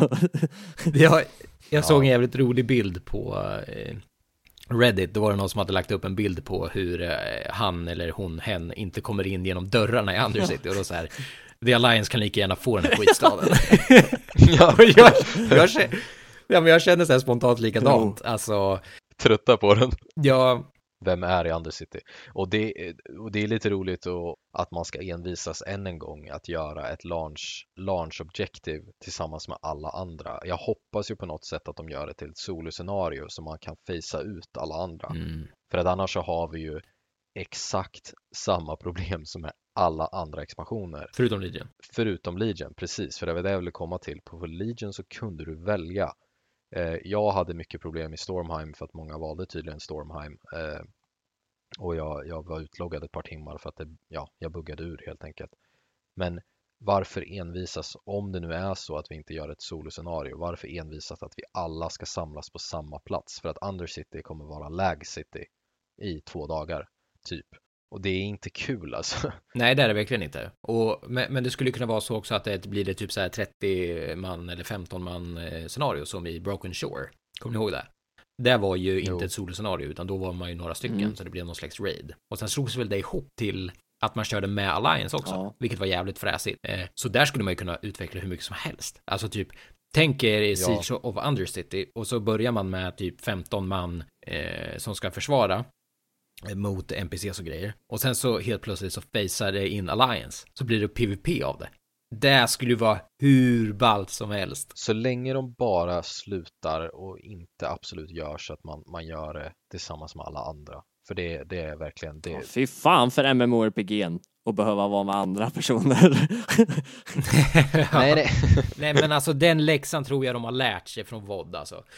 jag jag såg en jävligt rolig bild på eh, Reddit. Då var det någon som hade lagt upp en bild på hur eh, han eller hon, hen, inte kommer in genom dörrarna i Undercity. Och då så här, The Alliance kan lika gärna få den här skitstaden. ja, jag, jag, känner, ja, men jag känner så här spontant likadant. Alltså, trötta på den. Ja. Vem är i Undercity? Och det, och det är lite roligt och, att man ska envisas än en gång att göra ett launch, launch objective tillsammans med alla andra. Jag hoppas ju på något sätt att de gör det till ett soloscenario så man kan facea ut alla andra. Mm. För att annars så har vi ju exakt samma problem som med alla andra expansioner. Förutom Legion. Förutom Legion, precis. För det var det jag ville komma till. På Legion så kunde du välja. Jag hade mycket problem i Stormheim för att många valde tydligen Stormheim eh, och jag, jag var utloggad ett par timmar för att det, ja, jag buggade ur helt enkelt. Men varför envisas, om det nu är så att vi inte gör ett soloscenario, varför envisas att vi alla ska samlas på samma plats? För att Undercity kommer vara lag city i två dagar typ. Och det är inte kul alltså. Nej, det är det verkligen inte. Och, men, men det skulle kunna vara så också att det blir det typ så här trettio man eller femton man eh, scenario som i Broken Shore. Kommer ni ihåg det? Det var ju jo. inte ett soloscenario utan då var man ju några stycken mm. så det blev någon slags raid. Och sen slogs väl det ihop till att man körde med Alliance också, ja. Vilket var jävligt fräsigt. Eh, så där skulle man ju kunna utveckla hur mycket som helst. Alltså typ, tänk er i Siege ja. of Undercity och så börjar man med typ femton man eh, som ska försvara mot N P C:s och grejer. Och sen så helt plötsligt så facear det in Alliance. Så blir det PvP av det. Det skulle ju vara hur ballt som helst. Så länge de bara slutar och inte absolut gör så att man, man gör det tillsammans med alla andra. För det, det är verkligen det. Oh, fy fan för MMORPG:n och behöva vara med andra personer. ja. nej, nej. nej men alltså den läxan tror jag de har lärt sig från V O D alltså.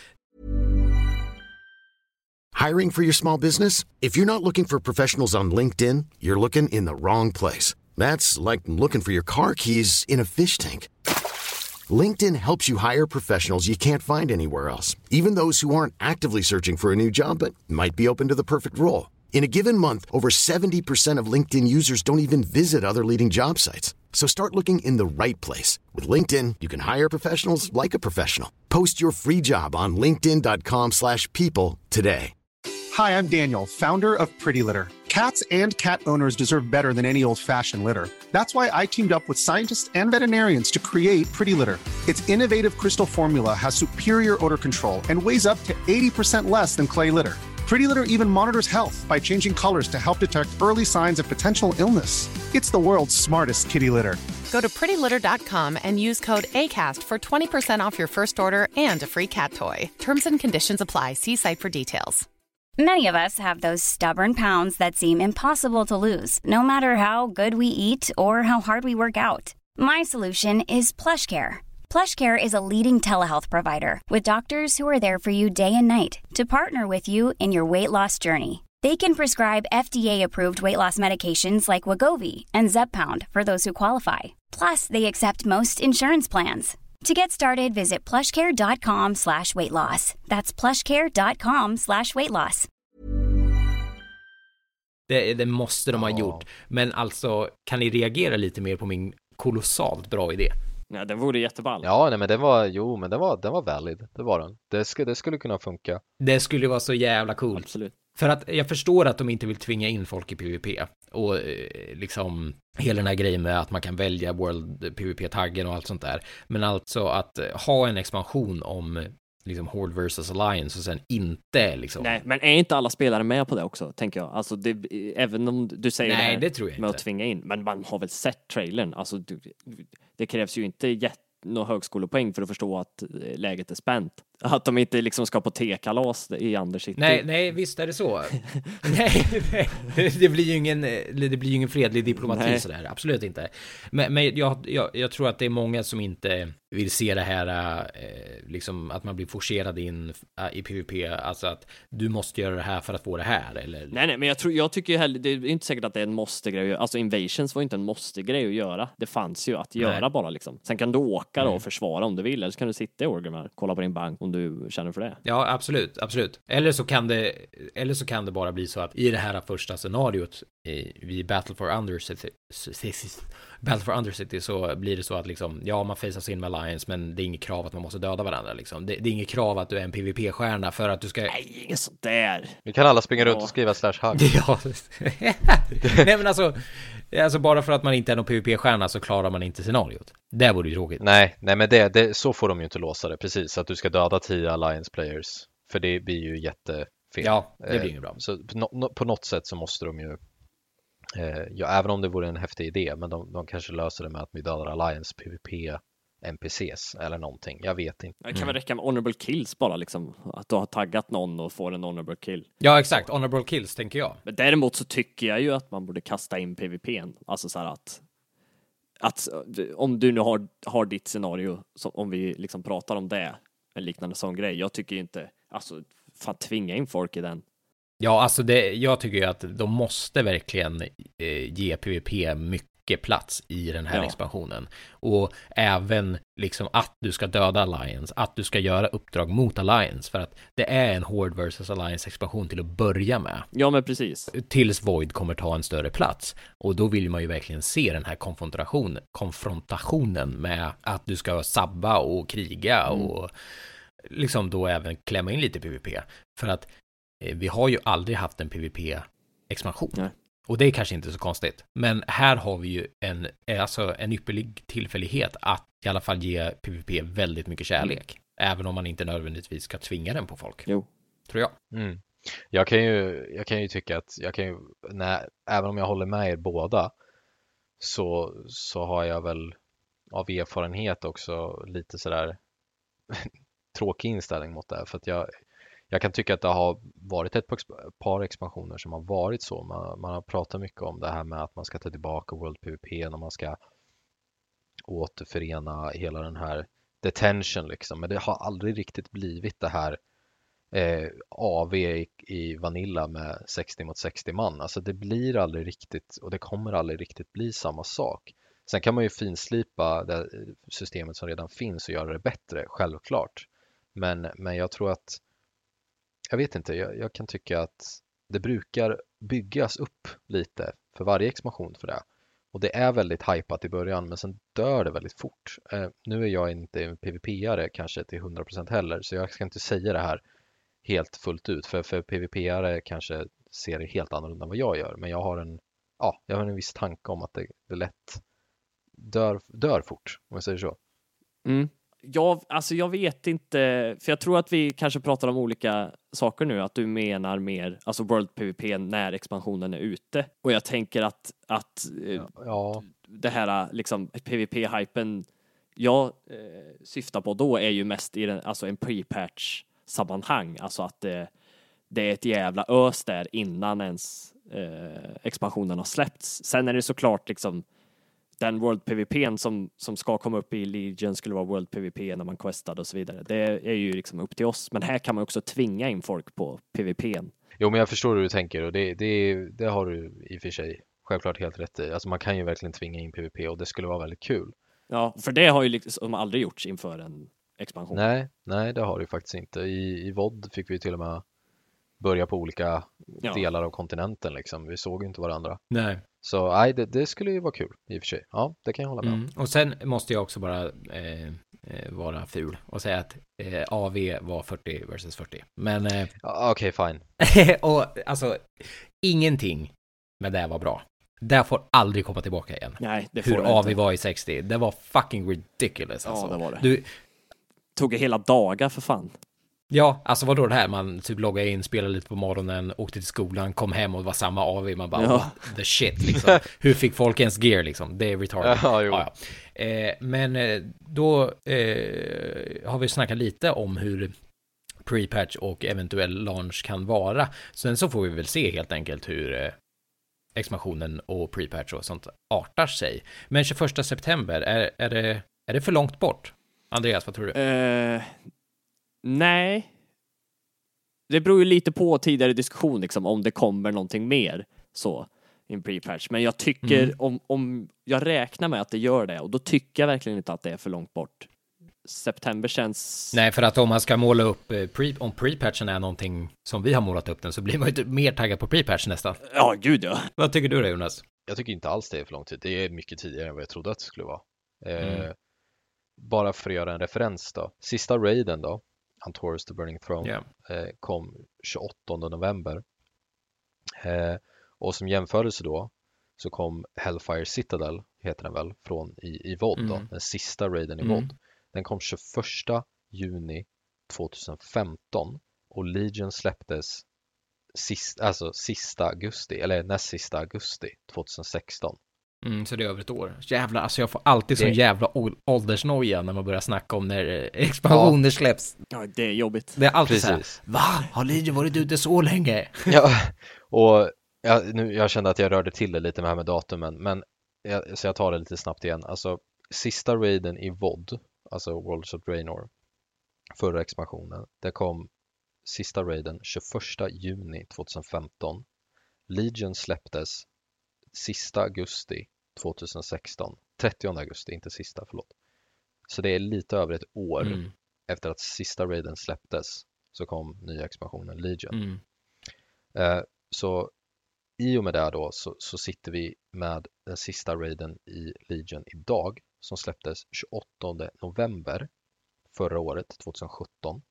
Hiring for your small business? If you're not looking for professionals on LinkedIn, you're looking in the wrong place. That's like looking for your car keys in a fish tank. LinkedIn helps you hire professionals you can't find anywhere else, even those who aren't actively searching for a new job but might be open to the perfect role. In a given month, over seventy percent of LinkedIn users don't even visit other leading job sites. So start looking in the right place. With LinkedIn, you can hire professionals like a professional. Post your free job on linkedin dot com slash people today. Hi, I'm Daniel, founder of Pretty Litter. Cats and cat owners deserve better than any old-fashioned litter. That's why I teamed up with scientists and veterinarians to create Pretty Litter. Its innovative crystal formula has superior odor control and weighs up to eighty percent less than clay litter. Pretty Litter even monitors health by changing colors to help detect early signs of potential illness. It's the world's smartest kitty litter. Go to pretty litter dot com and use code ACAST for twenty percent off your first order and a free cat toy. Terms and conditions apply. See site for details. Many of us have those stubborn pounds that seem impossible to lose, no matter how good we eat or how hard we work out. My solution is PlushCare. PlushCare is a leading telehealth provider with doctors who are there for you day and night to partner with you in your weight loss journey. They can prescribe F D A-approved weight loss medications like Wegovy and Zepbound for those who qualify. Plus, they accept most insurance plans. To get started, visit plushcare.com slash weight loss. That's plushcare.com slash weight loss. Det, det måste de ha gjort. Men alltså, kan ni reagera lite mer på min kolossalt bra idé? Ja, den vore jätteball. Ja, nej, men den var, jo, men den var, den var valid. Det var den. Det skulle, det skulle kunna funka. Det skulle vara så jävla coolt. Absolut. För att jag förstår att de inte vill tvinga in folk i PvP. Och eh, liksom hela den här grejen med att man kan välja World PvP-taggen och allt sånt där. Men alltså att eh, ha en expansion om liksom Horde versus Alliance och sen inte liksom... Nej, men är inte alla spelare med på det också, tänker jag? Alltså, det, även om du säger Nej, det, det tror jag med inte. att tvinga in. Men man har väl sett trailern. Alltså, du, det krävs ju inte jätte några högskolepoäng för att förstå att läget är spänt. Att de inte liksom ska på tekalas i Undercity. Nej, nej, visst är det så. nej, nej, det blir ju ingen, det blir ju ingen fredlig diplomati nej. Sådär, absolut inte. Men, men jag, jag, jag tror att det är många som inte vill se det här, eh, liksom att man blir forcerad in äh, i PvP, alltså att du måste göra det här för att få det här, eller? Nej, nej, men jag tror, jag tycker ju heller, det är inte säkert att det är en måste-grej. Alltså Invasions var inte en måste-grej att göra. Det fanns ju att göra nej. Bara liksom. Sen kan du åka då och försvara om du vill, eller så kan du sitta i Orgrimmar, kolla på din bank om du känner för det. Ja, absolut, absolut. Eller så kan det, eller så kan det bara bli så att i det här första scenariot i, vid Battle for Undercity, Battle for Undercity så blir det så att liksom, ja, man faceas in med Alliance, men det är inget krav att man måste döda varandra liksom. Det, det är inget krav att du är en PvP-stjärna för att du ska... Nej, inget sånt där. Vi kan alla springa ja. runt och skriva slash hug. Ja. Nej, men alltså, alltså bara för att man inte är någon PvP-stjärna så klarar man inte scenariot. Det vore ju tråkigt. Nej, nej men det, det, så får de ju inte låsa det. Precis, att du ska döda tio Alliance players. För det blir ju jättefel. Ja, det blir ju bra. Så på, på något sätt så måste de ju eh, ja, även om det vore en häftig idé, men de, de kanske löser det med att vi dödar Alliance PvP N P Cs eller någonting, jag vet inte. Det kan väl räcka med honorable kills bara liksom, att du har taggat någon och får en honorable kill. Ja, exakt, honorable kills tänker jag. Men däremot så tycker jag ju att man borde kasta in PvPn, alltså så här att att om du nu har, har ditt scenario, så om vi liksom pratar om det, en liknande sån grej, jag tycker inte, alltså fan tvinga in folk i den. Ja, alltså det, jag tycker ju att de måste verkligen eh, ge PvP mycket plats i den här ja. expansionen. Och även liksom att du ska döda Alliance, att du ska göra uppdrag mot Alliance, för att det är en Horde versus Alliance expansion till att börja med. Ja, men precis. Tills Void kommer ta en större plats. Och då vill man ju verkligen se den här konfrontation, konfrontationen med att du ska sabba och kriga mm. och liksom då även klämma in lite PvP. För att eh, vi har ju aldrig haft en PvP-expansion. Nej. Och det är kanske inte så konstigt. Men här har vi ju en, alltså en ypperlig tillfällighet att i alla fall ge PvP väldigt mycket kärlek. Mm. Även om man inte nödvändigtvis ska tvinga den på folk. Jo. Tror jag. Mm. Jag kan ju, jag kan ju tycka att jag kan ju, när, även om jag håller med er båda så, så har jag väl av erfarenhet också lite sådär tråkig inställning mot det här. För att jag Jag kan tycka att det har varit ett par expansioner som har varit så. Man, man har pratat mycket om det här med att man ska ta tillbaka World PvP och man ska återförena hela den här detention liksom. Men det har aldrig riktigt blivit det här eh, A V i, i Vanilla med sextio mot sextio man. Alltså det blir aldrig riktigt, och det kommer aldrig riktigt bli samma sak. Sen kan man ju finslipa det systemet som redan finns och göra det bättre, självklart. Men, men jag tror att Jag vet inte, jag, jag kan tycka att det brukar byggas upp lite för varje expansion för det. Och det är väldigt hypat i början, men sen dör det väldigt fort. Eh, nu är jag inte en PvP-are kanske till hundra procent heller, så jag ska inte säga det här helt fullt ut. För, för PvP-are kanske ser helt annorlunda än vad jag gör. Men jag har en, ja, jag har en viss tanke om att det, det lätt dör, dör fort, om jag säger så. Mm. Jag, alltså jag vet inte, för jag tror att vi kanske pratar om olika saker nu, att du menar mer, alltså World PvP när expansionen är ute. Och jag tänker att, att Ja, ja. det här liksom PvP-hypen jag eh, syftar på då är ju mest i den, alltså en pre-patch sammanhang, alltså att det, det är ett jävla ös där innan ens eh, expansionen har släppts. Sen är det såklart liksom den World PvPn som, som ska komma upp i Legion skulle vara World PvP när man questade och så vidare. Det är ju liksom upp till oss. Men här kan man också tvinga in folk på PvPn. Jo, men jag förstår hur du tänker och det, det, det har du i och för sig självklart helt rätt i. Alltså man kan ju verkligen tvinga in PvP och det skulle vara väldigt kul. Ja, för det har ju liksom aldrig gjorts inför en expansion. Nej, nej det har det ju faktiskt inte. I, i V O D fick vi till och med börja på olika Ja. delar av kontinenten liksom. Vi såg ju inte varandra. Nej. Så nej, det, det skulle ju vara kul i och för sig. Ja, det kan jag hålla med om. Mm. Och sen måste jag också bara eh, eh, vara ful och säga att eh, A V var fyrtio versus fyrtio. Men eh, Ja, okej, fine. och alltså ingenting med det var bra. Det får aldrig komma tillbaka igen. Nej, det får Hur det A V inte. var i sextio. Det var fucking ridiculous alltså. Ja, det var det. Du, Tog hela dagar för fan. ja, alltså vadå det här? Man typ loggade in, spelade lite på morgonen, åkte till skolan, kom hem och det var samma A V. Man bara, Ja. what the shit liksom. Hur fick folk ens gear liksom? Det är retarded. Ja, jo. Ja, ja. Eh, men eh, då eh, har vi snackat lite om hur pre-patch och eventuell launch kan vara. Sen så får vi väl se helt enkelt hur eh, expansionen och pre-patch och sånt artar sig. Men tjugoförsta september, är, är, det, är det för långt bort? Andreas, vad tror du? Eh, nej. Det beror ju lite på tidigare diskussion liksom, om det kommer någonting mer så i en pre-patch. Men jag tycker Mm. om, om jag räknar med att det gör det, och då tycker jag verkligen inte att det är för långt bort. September känns... Nej, för att om man ska måla upp eh, pre, om pre-patchen är någonting som vi har målat upp den, så blir man ju typ mer taggad på pre-patch nästan. Ja, gud ja. Vad tycker du då, Jonas? Jag tycker inte alls det är för lång tid. Det är mycket tidigare än vad jag trodde att det skulle vara. Eh, Mm. Bara för att göra en referens då. Sista raiden då, Antorus the Burning Throne, Ja. eh, kom tjugoåttonde november. Eh, och som jämförelse då så kom Hellfire Citadel, heter den väl, från i, i V O D då, Mm. den sista raiden i Mm. V O D. Den kom tjugoförsta juni tjugohundrafemton och Legion släpptes sist, alltså sista augusti, eller näst sista augusti tjugohundrasexton. Mm, så det är över ett år. Jävlar, alltså jag får alltid sån Det- jävla å- åldersnoja när man börjar snacka om när eh, expansioner släpps. Ja, det är jobbigt. Det är alltid så här, Precis. va? Har Legion varit ute så länge? Ja, och jag, nu, jag kände att jag rörde till det lite med, här med datumen, men jag, så jag tar det lite snabbt igen. Alltså, sista raiden i V O D, alltså Worlds of Draenor, förra expansionen, det kom sista raiden tjugoförsta juni tjugohundrafemton. Legion släpptes sista augusti tjugohundrasexton. trettionde augusti, inte sista, förlåt. Så det är lite över ett år Mm. efter att sista raiden släpptes så kom nya expansionen Legion. Mm. Eh, så i och med det då så, så sitter vi med den sista raiden i Legion idag som släpptes tjugoåttonde november förra året, tjugosjutton.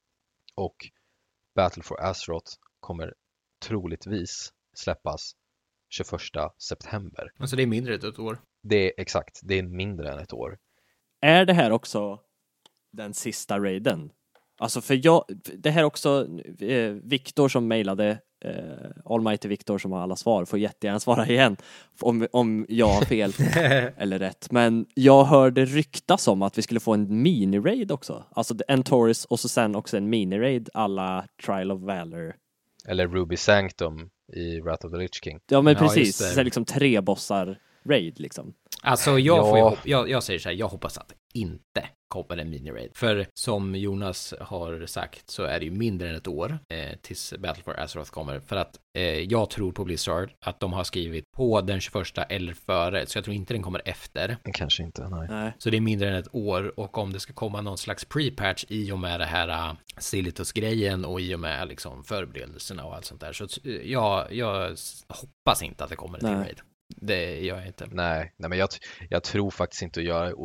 Och Battle for Azeroth kommer troligtvis släppas tjugoförsta september. Alltså det är mindre än ett år. Det är exakt, det är mindre än ett år. Är det här också den sista raiden? Alltså för jag, det här också, eh, Viktor som mejlade, eh, Almighty Viktor som har alla svar, får jättegärna svara igen om, om jag har fel eller rätt. Men jag hörde ryktas om att vi skulle få en mini-raid också. Alltså en Taurus och så sen också en mini-raid alla Trial of Valor. Eller Ruby Sanctum i Wrath of the Lich King. Ja men Ja, precis, just det. så liksom tre bossar raid liksom. Alltså jag, får ju, Ja. hop- jag, jag säger så här, jag hoppas att det inte kommer en mini-raid. För som Jonas har sagt så är det ju mindre än ett år eh, tills Battle for Azeroth kommer. För att eh, jag tror på Blizzard att de har skrivit på den tjugoförsta eller före. Så jag tror inte den kommer efter. Kanske inte, nej. Nej. Så det är mindre än ett år. Och om det ska komma någon slags pre-patch i och med det här uh, Silitus-grejen och i och med liksom förberedelserna och allt sånt där. Så uh, jag, jag s- hoppas inte att det kommer en Nej. till raid. Det gör jag inte. Nej, nej men jag, t- jag tror faktiskt inte att göra och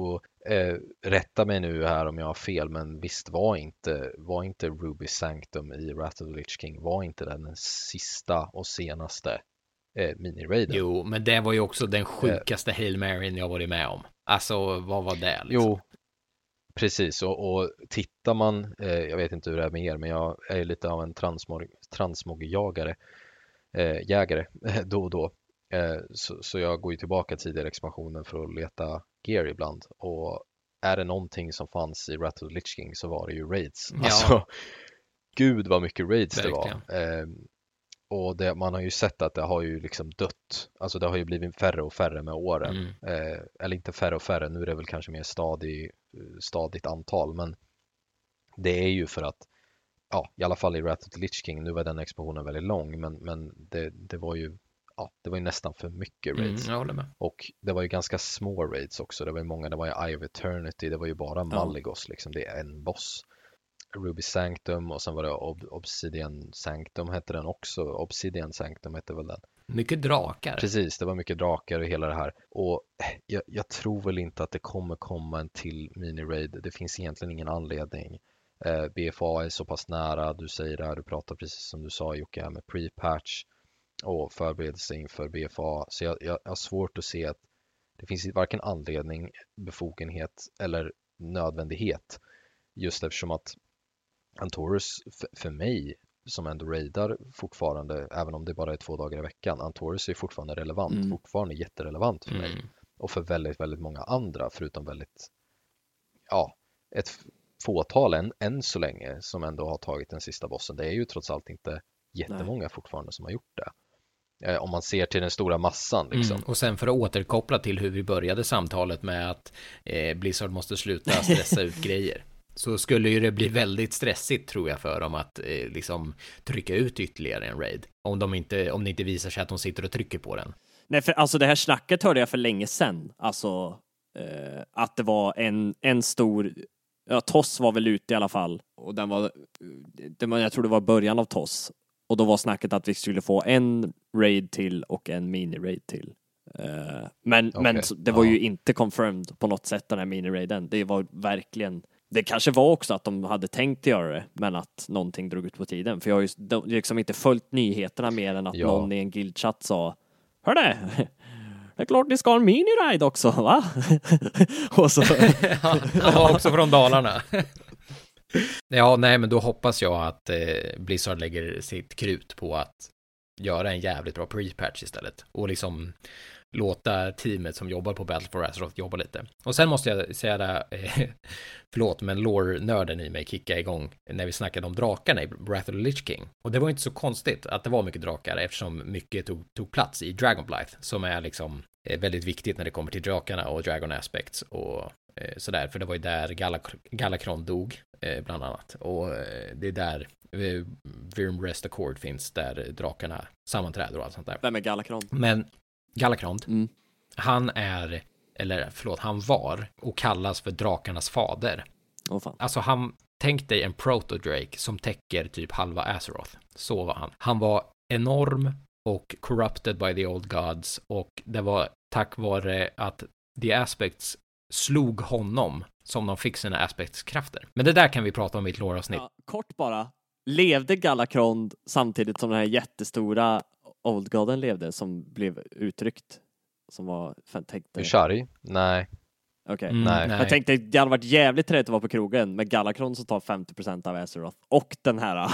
eh, rätta mig nu här om jag har fel, men visst var inte, var inte Ruby Sanctum i Wrath of the Lich King, var inte den, den sista och senaste eh, mini-raiden? Jo, men det var ju också den sjukaste eh, Hail Maryn jag varit med om. Alltså, vad var det? Liksom? Jo, precis. Och, och tittar man, eh, jag vet inte hur det är med er, men jag är lite av en transmog, transmogjagare, eh, jägare då och då. Eh, så, så jag går ju tillbaka tidigare expansionen för att leta gear ibland. Och är det någonting som fanns i Wrath of the Lich King så var det ju raids. Ja. Alltså, gud vad mycket raids verkligen det var. Eh, och det, man har ju sett att det har ju liksom dött. Alltså det har ju blivit färre och färre med åren. Mm. Eh, eller inte färre och färre, nu är det väl kanske mer stadig, stadigt antal. Men det är ju för att, ja, i alla fall i Wrath of the Lich King, nu var den expansionen väldigt lång. Men, men det, det var ju ja, det var ju nästan för mycket raids. Mm, jag håller med. Och det var ju ganska små raids också. Det var ju många, det var ju Eye of Eternity, det var ju bara Malygos, ja. Liksom, det är en boss. Ruby Sanctum och sen var det Ob- Obsidian Sanctum hette den också. Obsidian Sanctum hette väl den. Mycket drakar. Precis, det var mycket drakar och hela det här. Och jag, jag tror väl inte att det kommer komma en till mini-raid. Det finns egentligen ingen anledning. Eh, B F A är så pass nära, du säger det här, du pratar precis som du sa Jocke här med pre-patch och förberedelse inför B F A. Så jag, jag, jag har svårt att se att det finns varken anledning, befogenhet eller nödvändighet. Just eftersom att Antorus för, för mig som ändå raidar fortfarande, även om det bara är två dagar i veckan, Antorus är fortfarande relevant, mm. fortfarande jätterelevant för mig. Mm. Och för väldigt, väldigt många andra, förutom väldigt, ja, ett fåtal än, än så länge som ändå har tagit den sista bossen. Det är ju trots allt inte jättemånga Nej. fortfarande som har gjort det. Om man ser till den stora massan liksom. Mm, och sen för att återkoppla till hur vi började samtalet med att eh, Blizzard måste sluta stressa ut grejer, så skulle ju det bli väldigt stressigt tror jag för dem att eh, liksom trycka ut ytterligare en raid om de inte, om det inte visar sig att de sitter och trycker på den. Nej, för alltså det här snacket hörde jag för länge sedan, alltså eh, att det var en, en stor, ja, T O S var väl ute i alla fall, och den var, det var, jag tror det var början av T O S. Och då var snacket att vi skulle få en raid till och en mini-raid till. Uh, men okay. men det var ja. ju inte confirmed på något sätt den här mini-raiden. Det var verkligen... Det kanske var också att de hade tänkt göra det, men att någonting drog ut på tiden. För jag har ju liksom inte följt nyheterna mer än att ja. någon i en guildchatt sa: Hörde, det är klart ni ska ha en mini-raid också, va? Och så... ja, också från Dalarna. Ja, nej, men då hoppas jag att eh, Blizzard lägger sitt krut på att göra en jävligt bra pre-patch istället. Och liksom låta teamet som jobbar på Battle for Azeroth jobba lite. Och sen måste jag säga det, eh, förlåt, men lore-nörden i mig kickade igång när vi snackade om drakarna i Wrath of the Lich King. Och det var inte så konstigt att det var mycket drakar eftersom mycket tog, tog plats i Dragonblight, som är liksom eh, väldigt viktigt när det kommer till drakarna och Dragon Aspects och eh, sådär. För det var ju där Galac- Galakron dog eh, bland annat. Och eh, det är där eh, Wyrmrest Accord finns, där drakarna sammanträder och allt sånt där. Vem är Galakron? Men Galakrond, mm. han är, eller förlåt, han var och kallas för drakarnas fader. Oh, fan. Alltså han, tänk dig en proto-drake som täcker typ halva Azeroth. Så var han. Han var enorm och corrupted by the old gods, och det var tack vare att the aspects slog honom som de fick sina aspects krafter. Men det där kan vi prata om i ett lore-avsnitt. Ja, kort bara, levde Galakrond samtidigt som den här jättestora Old Goden levde, som blev uttryckt, som var tänkte... Ushari? Nej. Okej. Okay. Mm, nej. Jag tänkte det hade varit jävligt trevligt att vara på krogen med Galakron som tar femtio procent av Azeroth och den här.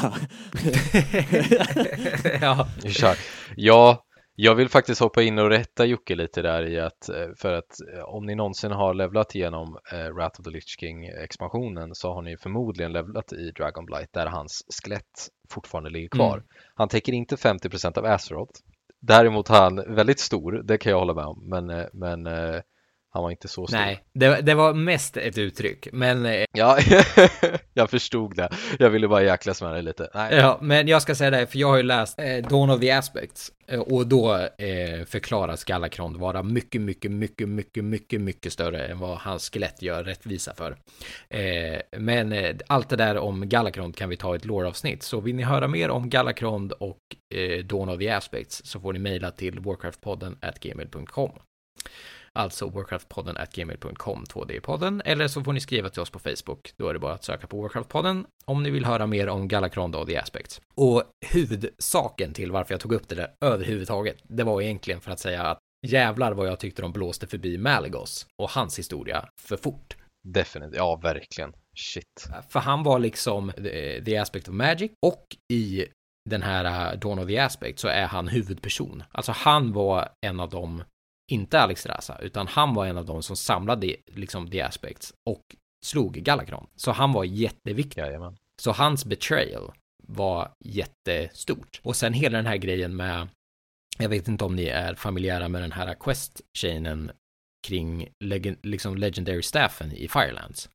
ja. Ushari. Ja, jag vill faktiskt hoppa in och rätta Jocke lite där i att, för att om ni någonsin har levlat igenom eh, Wrath of the Lich King expansionen så har ni förmodligen levlat i Dragonblight där hans skelett fortfarande ligger kvar. Mm. Han täcker inte femtio procent av Azeroth. Däremot har han väldigt stor, det kan jag hålla med om, men, men eh, han var inte så stor. Nej, det, det var mest ett uttryck, men... Eh... Ja, jag förstod det. Jag ville bara jäklas med det lite. Nej. Ja, men jag ska säga det, för jag har ju läst eh, Dawn of the Aspects, eh, och då eh, förklaras Galakrond vara mycket, mycket, mycket, mycket, mycket, mycket större än vad hans skelett gör rättvisa för. Eh, men eh, allt det där om Galakrond kan vi ta i ett lore-avsnitt, så vill ni höra mer om Galakrond och eh, Dawn of the Aspects så får ni mejla till warcraftpodden at gmail dot com. Alltså warcraftpodden at gmail dot com, två D-podden. Eller så får ni skriva till oss på Facebook. Då är det bara att söka på Warcraftpodden om ni vill höra mer om Galakrond och The Aspects. Och huvudsaken till varför jag tog upp det där överhuvudtaget, det var egentligen för att säga att jävlar vad jag tyckte de blåste förbi Malygos och hans historia för fort. Definitivt, ja verkligen. Shit. För han var liksom the, the aspect of magic, och i den här Dawn of the Aspect så är han huvudperson. Alltså han var en av dem, inte Alexstrasza, utan han var en av dem som samlade liksom the aspects och slog Galakrond. Så han var jätteviktig. Jajamän. Så hans betrayal var jättestort. Och sen hela den här grejen med, jag vet inte om ni är familjära med den här quest-chainen kring leg- liksom legendary staffen i Firelands.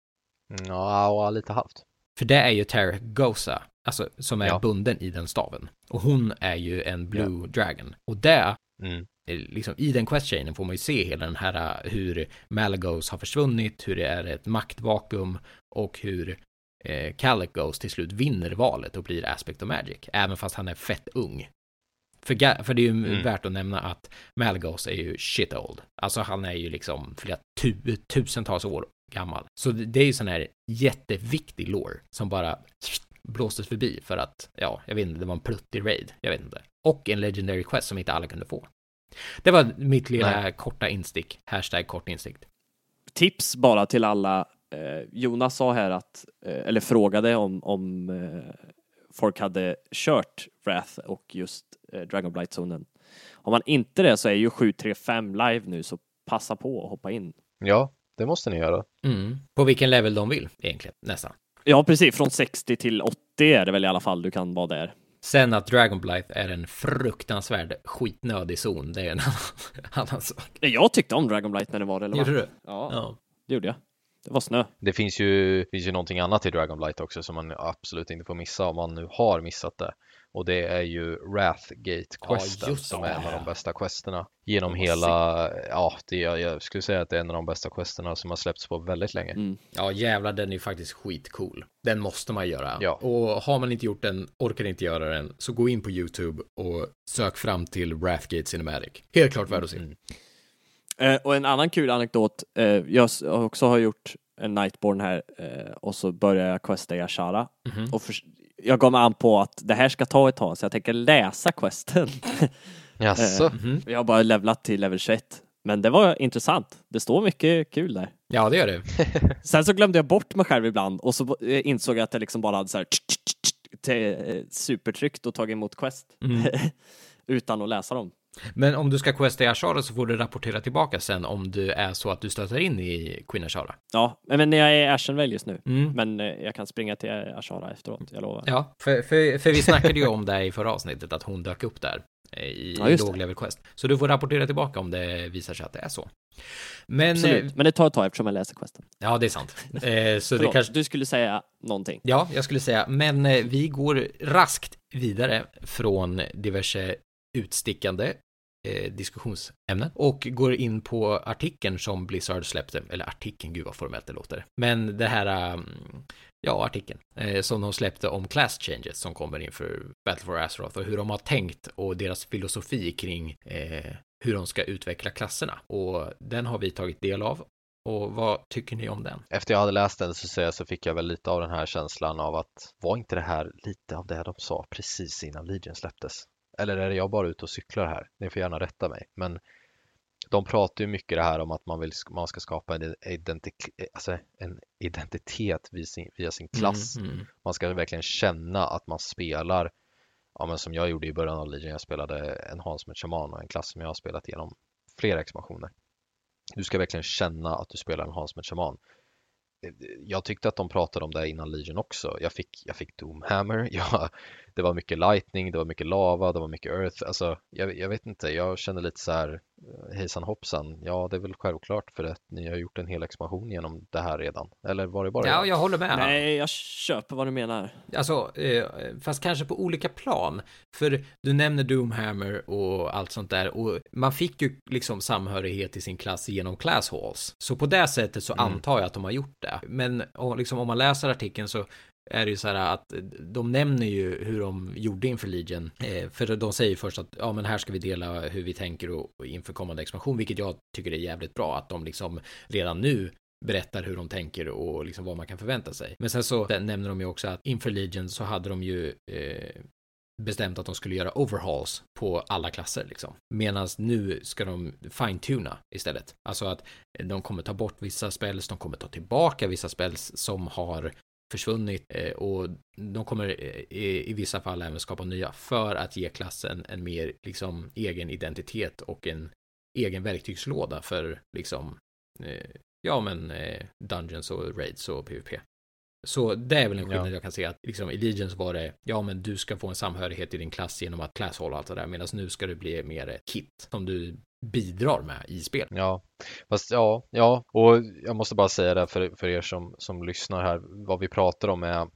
Ja, lite halvt. För det är ju Tarek Gosa, alltså som är ja. bunden i den staven. Och hon är ju en Blue ja. Dragon. Och det, mm. liksom i den quest-chainen får man ju se hela den här, hur Malygos har försvunnit, hur det är ett maktvakuum och hur eh, Kalecgos till slut vinner valet och blir Aspect of Magic, även fast han är fett ung. För, för det är ju mm. värt att nämna att Malygos är ju shit old. Alltså han är ju liksom flera tu- tusentals år gammal. Så det, det är ju sån här jätteviktig lore som bara blåstes förbi för att, ja, jag vet inte, det var en pluttig raid, jag vet inte. Och en legendary quest som inte alla kunde få. Det var mitt lilla Nej. korta instick. Hashtag kort instick. Tips bara till alla. Eh, Jonas sa här att, eh, eller frågade om, om eh, folk hade kört Wrath och just eh, Dragonblight-zonen. Om man inte det så är ju sju tre fem live nu, så passa på att hoppa in. Ja, det måste ni göra. Mm. På vilken level de vill egentligen, nästan. Ja, precis. Från sextio till åttio är det väl i alla fall du kan vara där. Sen att Dragonblight är en fruktansvärd skitnödig zon, det är en annan sak. Jag tyckte om Dragonblight när det var relevant. Gjorde du? Ja, ja, det gjorde jag. Det var snö. Det finns ju, finns ju någonting annat i Dragonblight också som man absolut inte får missa om man nu har missat det. Och det är ju Wrathgate-questen ja, som är en av de bästa questerna genom hela, ja, det, jag skulle säga att det är en av de bästa questerna som har släppts på väldigt länge. Mm. Ja, jävlar, den är ju faktiskt skitcool. Den måste man göra. Ja. Och har man inte gjort den, orkar inte göra den, så gå in på YouTube och sök fram till Wrathgate Cinematic. Helt klart värd att se. Mm. Eh, och en annan kul anekdot, eh, jag också har gjort en Nightborn här eh, och så börjar jag questa i Ashara. Mm-hmm. Och för, jag gav mig an på att det här ska ta ett tag, så jag tänker läsa questen. Jaså? Mm-hmm. Jag har bara levlat till level tjugoett. Men det var intressant. Det står mycket kul där. Ja, det gör det. Sen så glömde jag bort mig själv ibland och så insåg jag att jag liksom bara hade så här supertryckt och tagit emot quest mm. utan att läsa dem. Men om du ska questa i Ashara så får du rapportera tillbaka sen om du är så att du stöter in i Queen Ashara. Ja, men jag är i Ashenvale just nu. Mm. Men jag kan springa till Ashara efteråt, jag lovar. Ja, för, för, för vi snackade ju om det i förra avsnittet, att hon dök upp där i, ja, i låg level quest. Så du får rapportera tillbaka om det visar sig att det är så. Men, Absolut, men det tar ett tag eftersom jag läser questen. Ja, det är sant. Eh, så Förlåt, det kanske... du skulle säga någonting. Ja, jag skulle säga, men eh, vi går raskt vidare från diverse utstickande eh, diskussionsämnen och går in på artikeln som Blizzard släppte, eller artikeln, gud vad formellt det låter. Men det här, um, ja, artikeln eh, som de släppte om class changes som kommer inför Battle for Azeroth och hur de har tänkt och deras filosofi kring eh, hur de ska utveckla klasserna. Och den har vi tagit del av. Och vad tycker ni om den? Efter jag hade läst den så, så fick jag väl lite av den här känslan av att var inte det här lite av det de sa precis innan Legion släpptes? Eller är det jag bara ute och cyklar här? Ni får gärna rätta mig. Men de pratar ju mycket det här om att man, vill, man ska skapa en, identik, alltså en identitet via sin, via sin klass. Mm, mm. Man ska verkligen känna att man spelar, ja, men som jag gjorde i början av Legion. Jag spelade en Hansmet Shaman och en klass som jag har spelat igenom flera expansioner. Du ska verkligen känna att du spelar en Hansmet Shaman. Jag tyckte att de pratade om det innan Legion också. Jag fick, jag fick Doomhammer. Jag, det var mycket lightning, det var mycket lava, det var mycket earth. Alltså, jag, jag vet inte, jag kände lite så här, hejsan hoppsan. Ja, det är väl självklart för att ni har gjort en hel expansion genom det här redan. Eller var det bara Ja, jag? jag håller med. Nej, jag köper vad du menar. Alltså, eh, fast kanske på olika plan. För du nämner Doomhammer och allt sånt där. Och man fick ju liksom samhörighet i sin klass genom class halls. Så på det sättet så mm. antar jag att de har gjort det. Men och liksom, om man läser artikeln så är det ju så här att de nämner ju hur de gjorde inför Legion. Eh, för de säger först att ja, men här ska vi dela hur vi tänker och, och inför kommande expansion, vilket jag tycker är jävligt bra, att de liksom redan nu berättar hur de tänker och liksom vad man kan förvänta sig. Men sen så nämner de ju också att inför Legion så hade de ju eh, bestämt att de skulle göra overhauls på alla klasser liksom. Medan nu ska de fine-tuna istället. Alltså att de kommer ta bort vissa spells, de kommer ta tillbaka vissa spells som har försvunnit eh, och de kommer i, i vissa fall även skapa nya för att ge klassen en mer liksom egen identitet och en egen verktygslåda för liksom eh, ja men eh, dungeons och raids och PvP. Så det är väl en skillnad ja. Jag kan se att liksom i Legion så var det ja men du ska få en samhörighet i din klass genom att classhåll och allt det där, medan nu ska det bli mer ett kit som du bidrar med i spel. Ja, fast ja, ja, och jag måste bara säga det för, för er som, som lyssnar här, vad vi pratar om är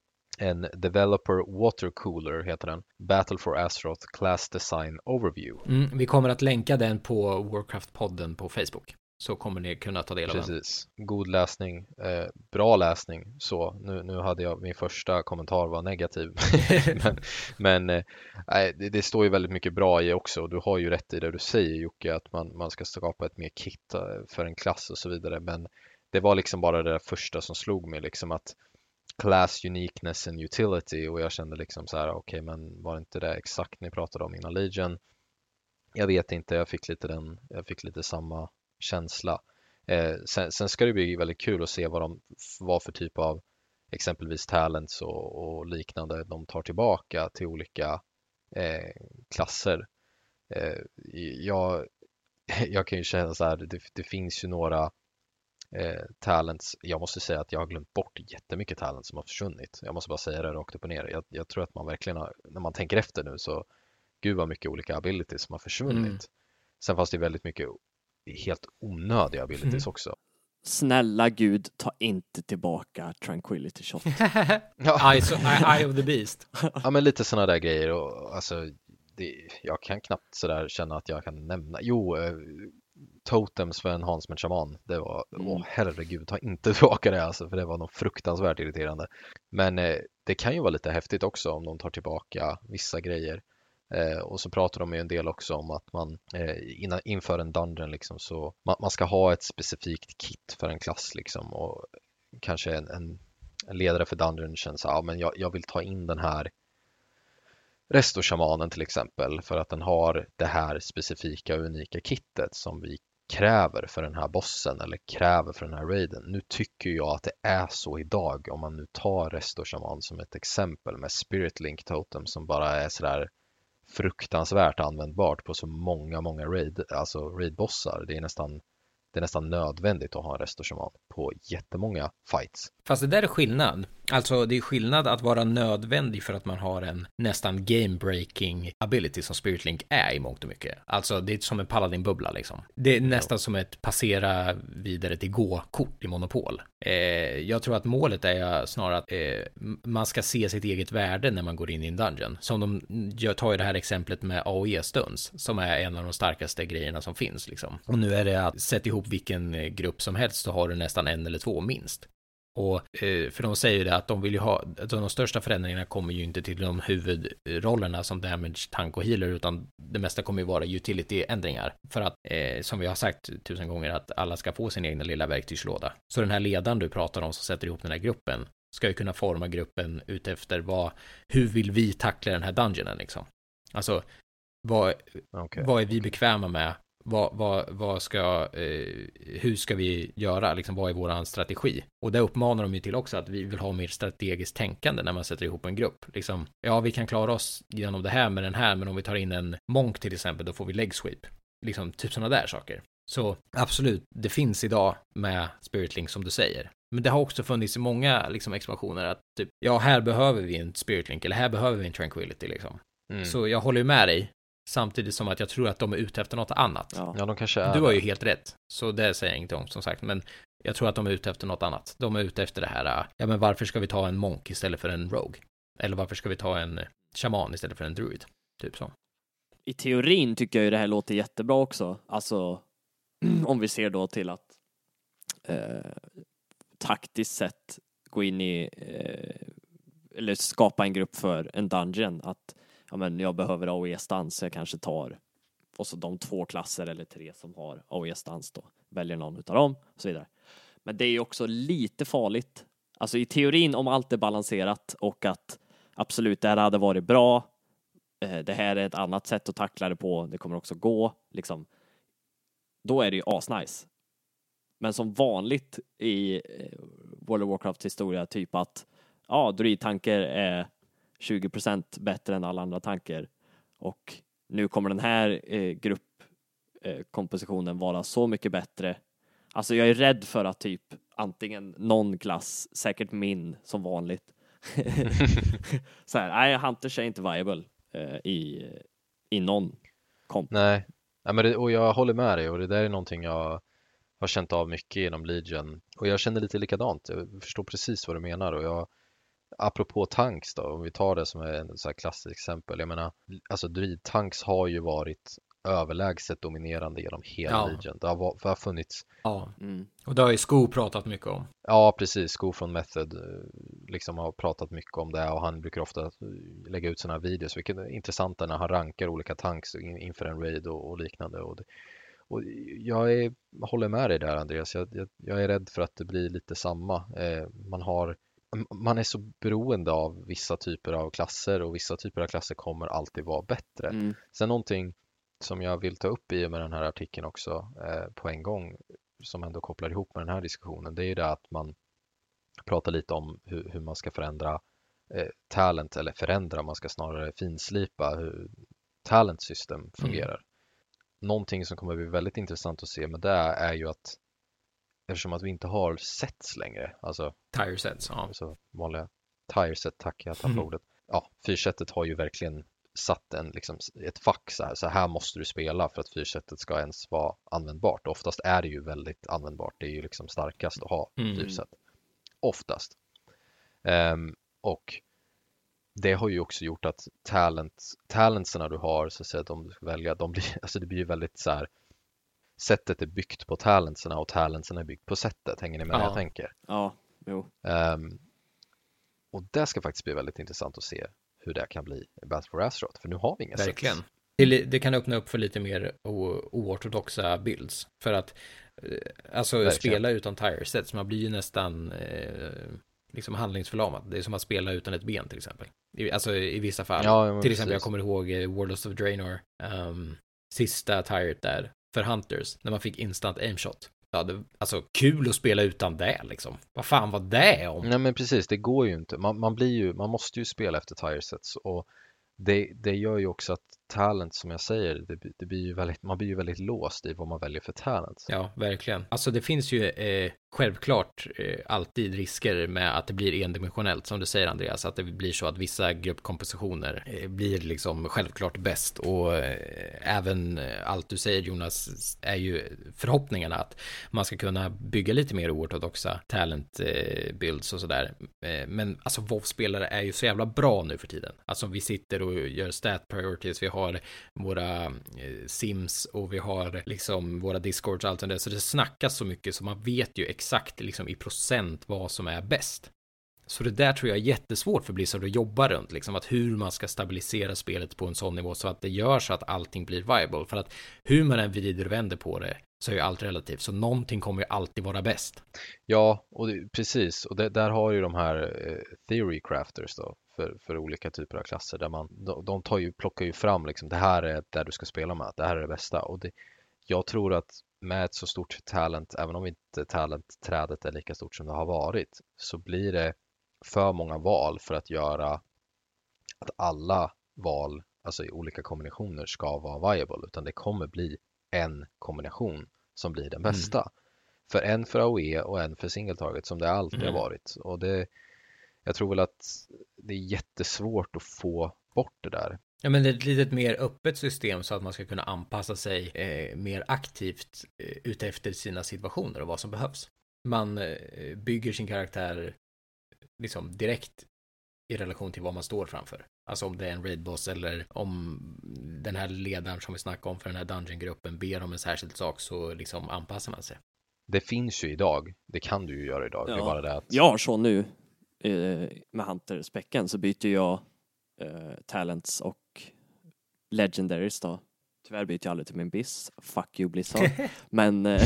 en Developer Water Cooler heter den. Battle for Azeroth Class Design Overview. Mm, vi kommer att länka den på Warcraft-podden på Facebook. Så kommer ni kunna ta del av Precis. den. Precis. God läsning. Eh, bra läsning. Så nu, nu hade jag min första kommentar var negativ. men men eh, det, det står ju väldigt mycket bra i också. Du har ju rätt i det du säger Jocke, att man, man ska skapa ett mer kit för en klass och så vidare. Men det var liksom bara det första som slog mig. Liksom att class uniqueness and utility. Och jag kände liksom så här, okej okay, men var inte det exakt ni pratade om innan Legion? Jag vet inte, jag fick lite den, jag fick lite samma känsla. Eh, sen, sen ska det bli väldigt kul att se vad de vad för typ av exempelvis talents och, och liknande de tar tillbaka till olika eh, klasser. Eh, jag, jag kan ju känna så här, det, det finns ju några eh, talents. Jag måste säga att jag har glömt bort jättemycket talents som har försvunnit. Jag måste bara säga det rakt upp och ner. Jag, jag tror att man verkligen har, när man tänker efter nu så gud vad mycket olika abilities som har försvunnit. Mm. Sen fanns det väldigt mycket helt onödiga abilities mm. också. Snälla gud, ta inte tillbaka Tranquility Shot. ja. Eye, so, eye of the Beast. Ja, men lite sådana där grejer. Och, alltså, det, jag kan knappt sådär känna att jag kan nämna. Jo, eh, Totems för en Enhancement Shaman. Det var, mm. åh herregud, ta inte tillbaka det alltså, för det var nog fruktansvärt irriterande. Men eh, det kan ju vara lite häftigt också om de tar tillbaka vissa grejer. Eh, och så pratar de ju en del också om att man eh, innan, inför en dungeon liksom, så man, man ska ha ett specifikt kit för en klass liksom, och kanske en, en, en ledare för dungeon känns ja men jag, jag vill ta in den här Resto-shamanen till exempel för att den har det här specifika unika kittet som vi kräver för den här bossen eller kräver för den här raiden. Nu tycker jag att det är så idag, om man nu tar Resto-shaman som ett exempel med Spirit Link Totem som bara är sådär fruktansvärt användbart på så många, många raid, alltså raid-bossar. Det är nästan, det är nästan nödvändigt att ha en Resto-shaman på jättemånga fights. Fast det där är skillnad. Alltså det är skillnad att vara nödvändig för att man har en nästan game-breaking ability som Spirit Link är i mångt och mycket. Alltså det är som en paladin-bubbla liksom. Det är nästan ja. som ett passera vidare till gå-kort i Monopol. Eh, jag tror att målet är snarare att eh, man ska se sitt eget värde när man går in i en dungeon. Som de jag tar ju det här exemplet med A O E-stunds som är en av de starkaste grejerna som finns liksom. Och nu är det att sätta ihop vilken grupp som helst så har du nästan en eller två minst. Och eh, för de säger ju det att de vill ju ha, att de största förändringarna kommer ju inte till de huvudrollerna som damage, tank och healer, utan det mesta kommer ju vara utility-ändringar för att, eh, som vi har sagt tusen gånger, att alla ska få sin egna lilla verktygslåda. Så den här ledaren du pratar om som sätter ihop den här gruppen ska ju kunna forma gruppen utefter vad, hur vill vi tackla den här dungeonen liksom. Alltså, vad, okay. vad är vi bekväma med? Vad, vad, vad ska, eh, hur ska vi göra? Liksom, vad är vår strategi? Och det uppmanar de ju till också att vi vill ha mer strategiskt tänkande när man sätter ihop en grupp. Liksom, ja, vi kan klara oss genom det här med den här, men om vi tar in en monk till exempel, då får vi leg sweep. Liksom, typ sådana där saker. Så absolut, det finns idag med Spirit Link som du säger. Men det har också funnits i många liksom, expansioner att typ, ja, här behöver vi en Spirit Link, eller här behöver vi en Tranquility liksom. Mm. Så jag håller ju med dig. Samtidigt som att jag tror att de är ute efter något annat. Ja, ja de kanske är. Du har ju helt rätt. Så det säger jag inte om som sagt. Men jag tror att de är ute efter något annat. De är ute efter det här. Ja, men varför ska vi ta en monk istället för en rogue? Eller varför ska vi ta en shaman istället för en druid? Typ så. I teorin tycker jag ju det här låter jättebra också. Alltså, om vi ser då till att eh, taktiskt sett gå in i eh, eller skapa en grupp för en dungeon. Att ja, men jag behöver A O E-stans, så jag kanske tar och så de två klasser eller tre som har A O E-stans då. Väljer någon utav dem och så vidare. Men det är ju också lite farligt. Alltså i teorin om allt är balanserat och att absolut det här hade varit bra. Det här är ett annat sätt att tackla det på. Det kommer också gå. Liksom. Då är det ju asnice. Men som vanligt i World of Warcrafts historia, typ att ja, druidtanker är tjugo procent bättre än alla andra tanker. Och nu kommer den här eh, gruppkompositionen eh, vara så mycket bättre. Alltså jag är rädd för att typ antingen någon klass, säkert min som vanligt. Så här, nej, Hunters är inte viable eh, i, i någon komp. Nej, ja, men det, och jag håller med dig, och det där är någonting jag har känt av mycket inom Legion. Och jag känner lite likadant. Jag förstår precis vad du menar. Och jag, apropå tanks då, om vi tar det som är en så här klassiskt exempel. Jag menar, alltså druid-tanks har ju varit överlägset dominerande genom hela ja. Legion. Det har, var, det har funnits... Ja, mm. och det har ju Sko pratat mycket om. Ja, precis. Sko från Method liksom har pratat mycket om det, och han brukar ofta lägga ut sådana videos, vilket är intressant när han rankar olika tanks inför en raid och, och liknande. Och, det, och jag är, håller med dig där, Andreas. Jag, jag, jag är rädd för att det blir lite samma. Eh, man har man är så beroende av vissa typer av klasser, och vissa typer av klasser kommer alltid vara bättre. Mm. Sen någonting som jag vill ta upp i med den här artikeln också eh, på en gång, som ändå kopplar ihop med den här diskussionen, det är ju det att man pratar lite om hur, hur man ska förändra eh, talent, eller förändra, man ska snarare finslipa hur talent system fungerar. Mm. Någonting som kommer bli väldigt intressant att se med det är ju att eftersom att vi inte har sets längre, alltså tire sets, ja. Så vanliga tire set, tack, jag tappade mm. ordet. Ja, fyrsättet har ju verkligen satt en, liksom, ett fack så här. Så här måste du spela för att fyrsättet ska ens vara användbart. Oftast är det ju väldigt användbart. Det är ju liksom starkast att ha mm. fyrsätt. Oftast. Um, och det har ju också gjort att talent, talentserna du har, så att säga, de du ska välja, de blir, alltså det blir ju väldigt så här, sättet är byggt på talentserna och talentserna är byggt på sättet. Hänger ni med ja. jag tänker? Ja, jo. Um, och det ska faktiskt bli väldigt intressant att se hur det kan bli i Battle for Azeroth, för nu har vi inga Verkligen. Sets. Det, det kan öppna upp för lite mer o- oortodoxa builds, för att alltså Verkligen. spela utan tire sets, man blir ju nästan eh, liksom handlingsförlamad. Det är som att spela utan ett ben till exempel. I, alltså i vissa fall. Ja, till precis. exempel jag kommer ihåg Warlords of Draenor, um, sista tiret där för Hunters, när man fick instant aimshot. Ja, det, alltså kul att spela utan det liksom. Vad fan var det om? Nej men precis, det går ju inte. Man, man blir ju, man måste ju spela efter tire sets, och det, det gör ju också att talent, som jag säger, det, det blir ju väldigt, man blir ju väldigt låst i vad man väljer för talent. Ja, verkligen. Alltså det finns ju eh, självklart eh, alltid risker med att det blir endimensionellt, som du säger Andreas, att det blir så att vissa gruppkompositioner eh, blir liksom självklart bäst, och eh, även eh, allt du säger Jonas är ju förhoppningarna att man ska kunna bygga lite mer oortodoxa talent eh, builds och sådär. Eh, men alltså WoW-spelare är ju så jävla bra nu för tiden. Alltså vi sitter och gör stat priorities, vi har har våra eh, sims och vi har liksom våra discords och allt sånt där, så det snackas så mycket så man vet ju exakt liksom i procent vad som är bäst. Så det där tror jag är jättesvårt för Blizzard att jobba runt, liksom att hur man ska stabilisera spelet på en sån nivå så att det gör så att allting blir viable, för att hur man än vrider och vänder på det så är ju allt relativt, så någonting kommer ju alltid vara bäst. Ja, och det, precis, och det, där har ju de här eh, theory crafters då för, för olika typer av klasser där man, de, de tar ju, plockar ju fram liksom, det här är där du ska spela med, det här är det bästa, och det, jag tror att med ett så stort talent, även om inte talentträdet är lika stort som det har varit, så blir det för många val för att göra att alla val, alltså i olika kombinationer, ska vara viable, utan det kommer bli en kombination som blir den bästa. Mm. För en för A O E och en för single target, som det alltid mm. har varit. Och det, jag tror väl att det är jättesvårt att få bort det där. Ja, men det är ett litet mer öppet system så att man ska kunna anpassa sig eh, mer aktivt eh, utefter sina situationer och vad som behövs. Man eh, bygger sin karaktär liksom direkt i relation till vad man står framför. Alltså om det är en raidboss eller om den här ledaren som vi snackade om för den här dungeon-gruppen ber om en särskild sak, så liksom anpassar man sig. Det finns ju idag. Det kan du ju göra idag. Ja. Det är bara det att... Jag har så nu. eh, med Hunter-späcken så byter jag eh, Talents och Legendaries då. Tyvärr byter jag aldrig till min biss. Fuck you Blizzard. men eh,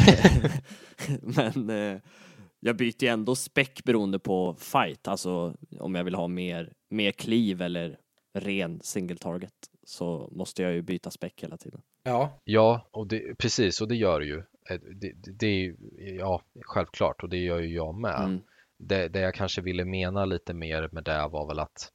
men eh, jag byter ändå späck beroende på fight. Alltså om jag vill ha mer, mer kliv eller ren single target så måste jag ju byta späck hela tiden. Ja, Ja, och det, precis, och det gör det ju. Det, det, det är ju, ja, självklart, och det gör ju jag med. Mm. Det, det jag kanske ville mena lite mer med det var väl att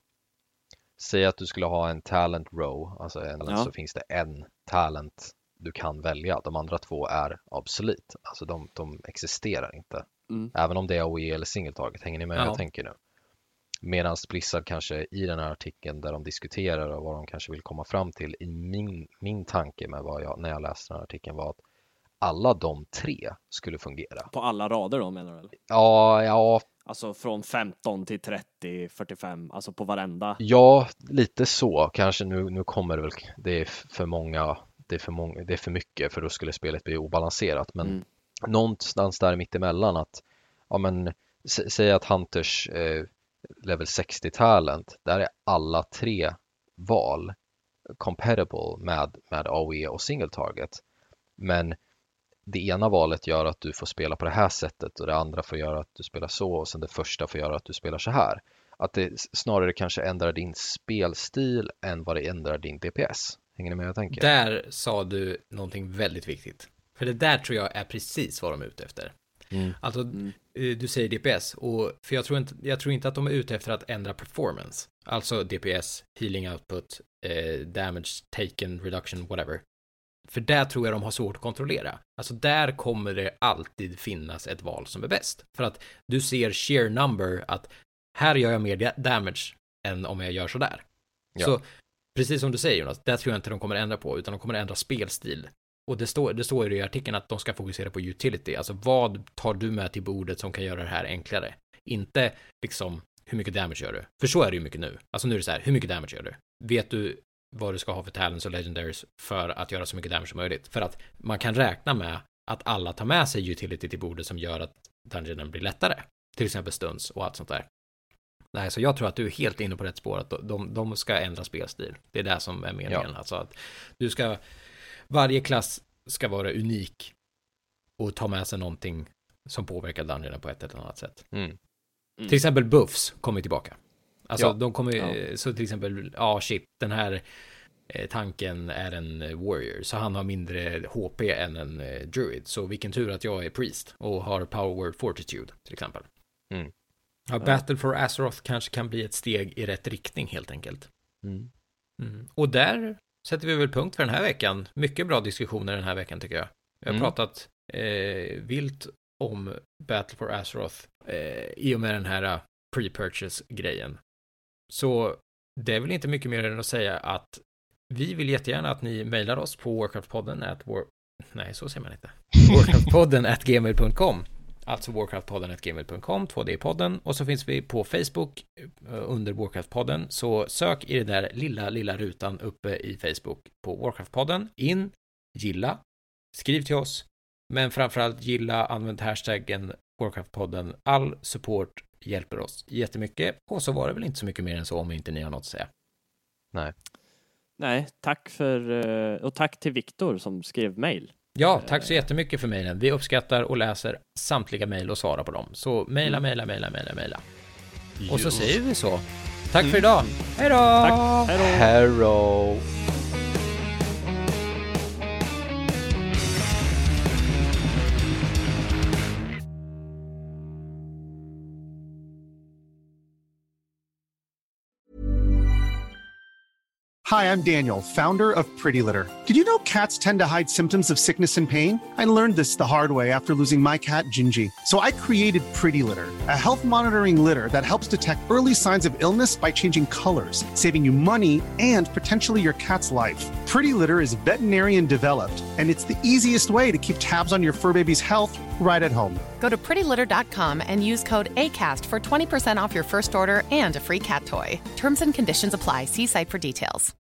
säga att du skulle ha en talent row, alltså en, Ja. så finns det en talent du kan välja. De andra två är obsolet, alltså de, de existerar inte. Mm. Även om det är A O E eller single target, hänger ni med Ja. vad jag tänker nu? Medan Blizzard kanske i den här artikeln där de diskuterar och vad de kanske vill komma fram till i min, min tanke med vad jag, när jag läste den här artikeln var att alla de tre skulle fungera. På alla rader då menar du? Eller? Ja, ja, Alltså från femton till trettio, fyrtiofem, alltså på varenda. ja, lite så. Kanske nu, nu kommer det väl, det är för många, det är för många, det är för mycket för då skulle spelet bli obalanserat. Men Mm. någonstans där mittemellan att, ja men, sä, säg att Hunters eh, level sextio talent, där är alla tre val compatible med, med A O E och single target. Men det ena valet gör att du får spela på det här sättet och det andra får göra att du spelar så och sen det första får göra att du spelar så här. Att det snarare kanske ändrar din spelstil än vad det ändrar din D P S. Hänger ni med vad jag tänker? där sa du någonting väldigt viktigt. För det där tror jag är precis vad de är ute efter. Mm. Alltså, Mm. eh, du säger D P S, och för jag tror, inte, jag tror inte att de är ute efter att ändra performance. Alltså D P S, healing output, eh, damage taken, reduction, whatever. För där tror jag de har svårt att kontrollera. Alltså där kommer det alltid finnas ett val som är bäst. För att du ser sheer number att här gör jag mer da- damage än om jag gör så där. Ja. Så precis som du säger Jonas, där tror jag inte de kommer ändra på, utan de kommer ändra spelstil. Och det står, det står ju i artikeln att de ska fokusera på utility. Alltså vad tar du med till bordet som kan göra det här enklare? Inte liksom hur mycket damage gör du? För så är det ju mycket nu. Alltså nu är det så här, hur mycket damage gör du? Vet du vad du ska ha för talents och legendaries för att göra så mycket damage som möjligt? För att man kan räkna med att alla tar med sig utility till bordet som gör att dungeonen blir lättare. Till exempel stunts och allt sånt där. Nej, så jag tror att du är helt inne på rätt spår, att de, de ska ändra spelstil. Det är det som är meningen. Ja. Alltså att du ska, varje klass ska vara unik och ta med sig någonting som påverkar dungeonen på ett eller annat sätt. Mm. Mm. Till exempel buffs kommer tillbaka. Alltså Ja. de kommer, Ja. så till exempel, ja ah, shit, den här eh, tanken är en eh, warrior, så han har mindre H P än en eh, druid. Så vilken tur att jag är priest och har power word fortitude till exempel. Mm. Ja, Battle for Azeroth kanske kan bli ett steg i rätt riktning helt enkelt. Mm. Mm. Och där sätter vi väl punkt för den här veckan. Mycket bra diskussioner den här veckan tycker jag. Vi har Mm. pratat eh, vilt om Battle for Azeroth eh, i och med den här uh, pre-purchase-grejen. Så det är väl inte mycket mer än att säga att vi vill jättegärna att ni mejlar oss på warcraftpodden at war... Nej, så säger man inte. warcraftpodden at gmail dot com. Alltså warcraftpodden at gmail dot com, två D-podden. Och så finns vi på Facebook eh, under Warcraftpodden. Så sök i den där lilla, lilla rutan uppe i Facebook på Warcraftpodden. In, gilla, skriv till oss. Men framförallt gilla, använd hashtaggen Warcraftpodden. All support hjälper oss jättemycket. Och så var det väl inte så mycket mer än så om inte ni har något att säga. Nej. Nej, tack för, eh, och tack till Viktor som skrev mejl. Ja, tack så jättemycket för mejlen. Vi uppskattar och läser samtliga mejl och svarar på dem. Så mejla, mejla, mejla, mejla, mejla. Och så säger vi så. Tack för idag. Hej då! Tack, hej då! Hello. Hi, I'm Daniel, founder of Pretty Litter. Did you know cats tend to hide symptoms of sickness and pain? I learned this the hard way after losing my cat, Gingy. So I created Pretty Litter, a health monitoring litter that helps detect early signs of illness by changing colors, saving you money and potentially your cat's life. Pretty Litter is veterinarian developed, and it's the easiest way to keep tabs on your fur baby's health right at home. Go to pretty litter dot com and use code ACAST for twenty percent off your first order and a free cat toy. Terms and conditions apply. See site for details.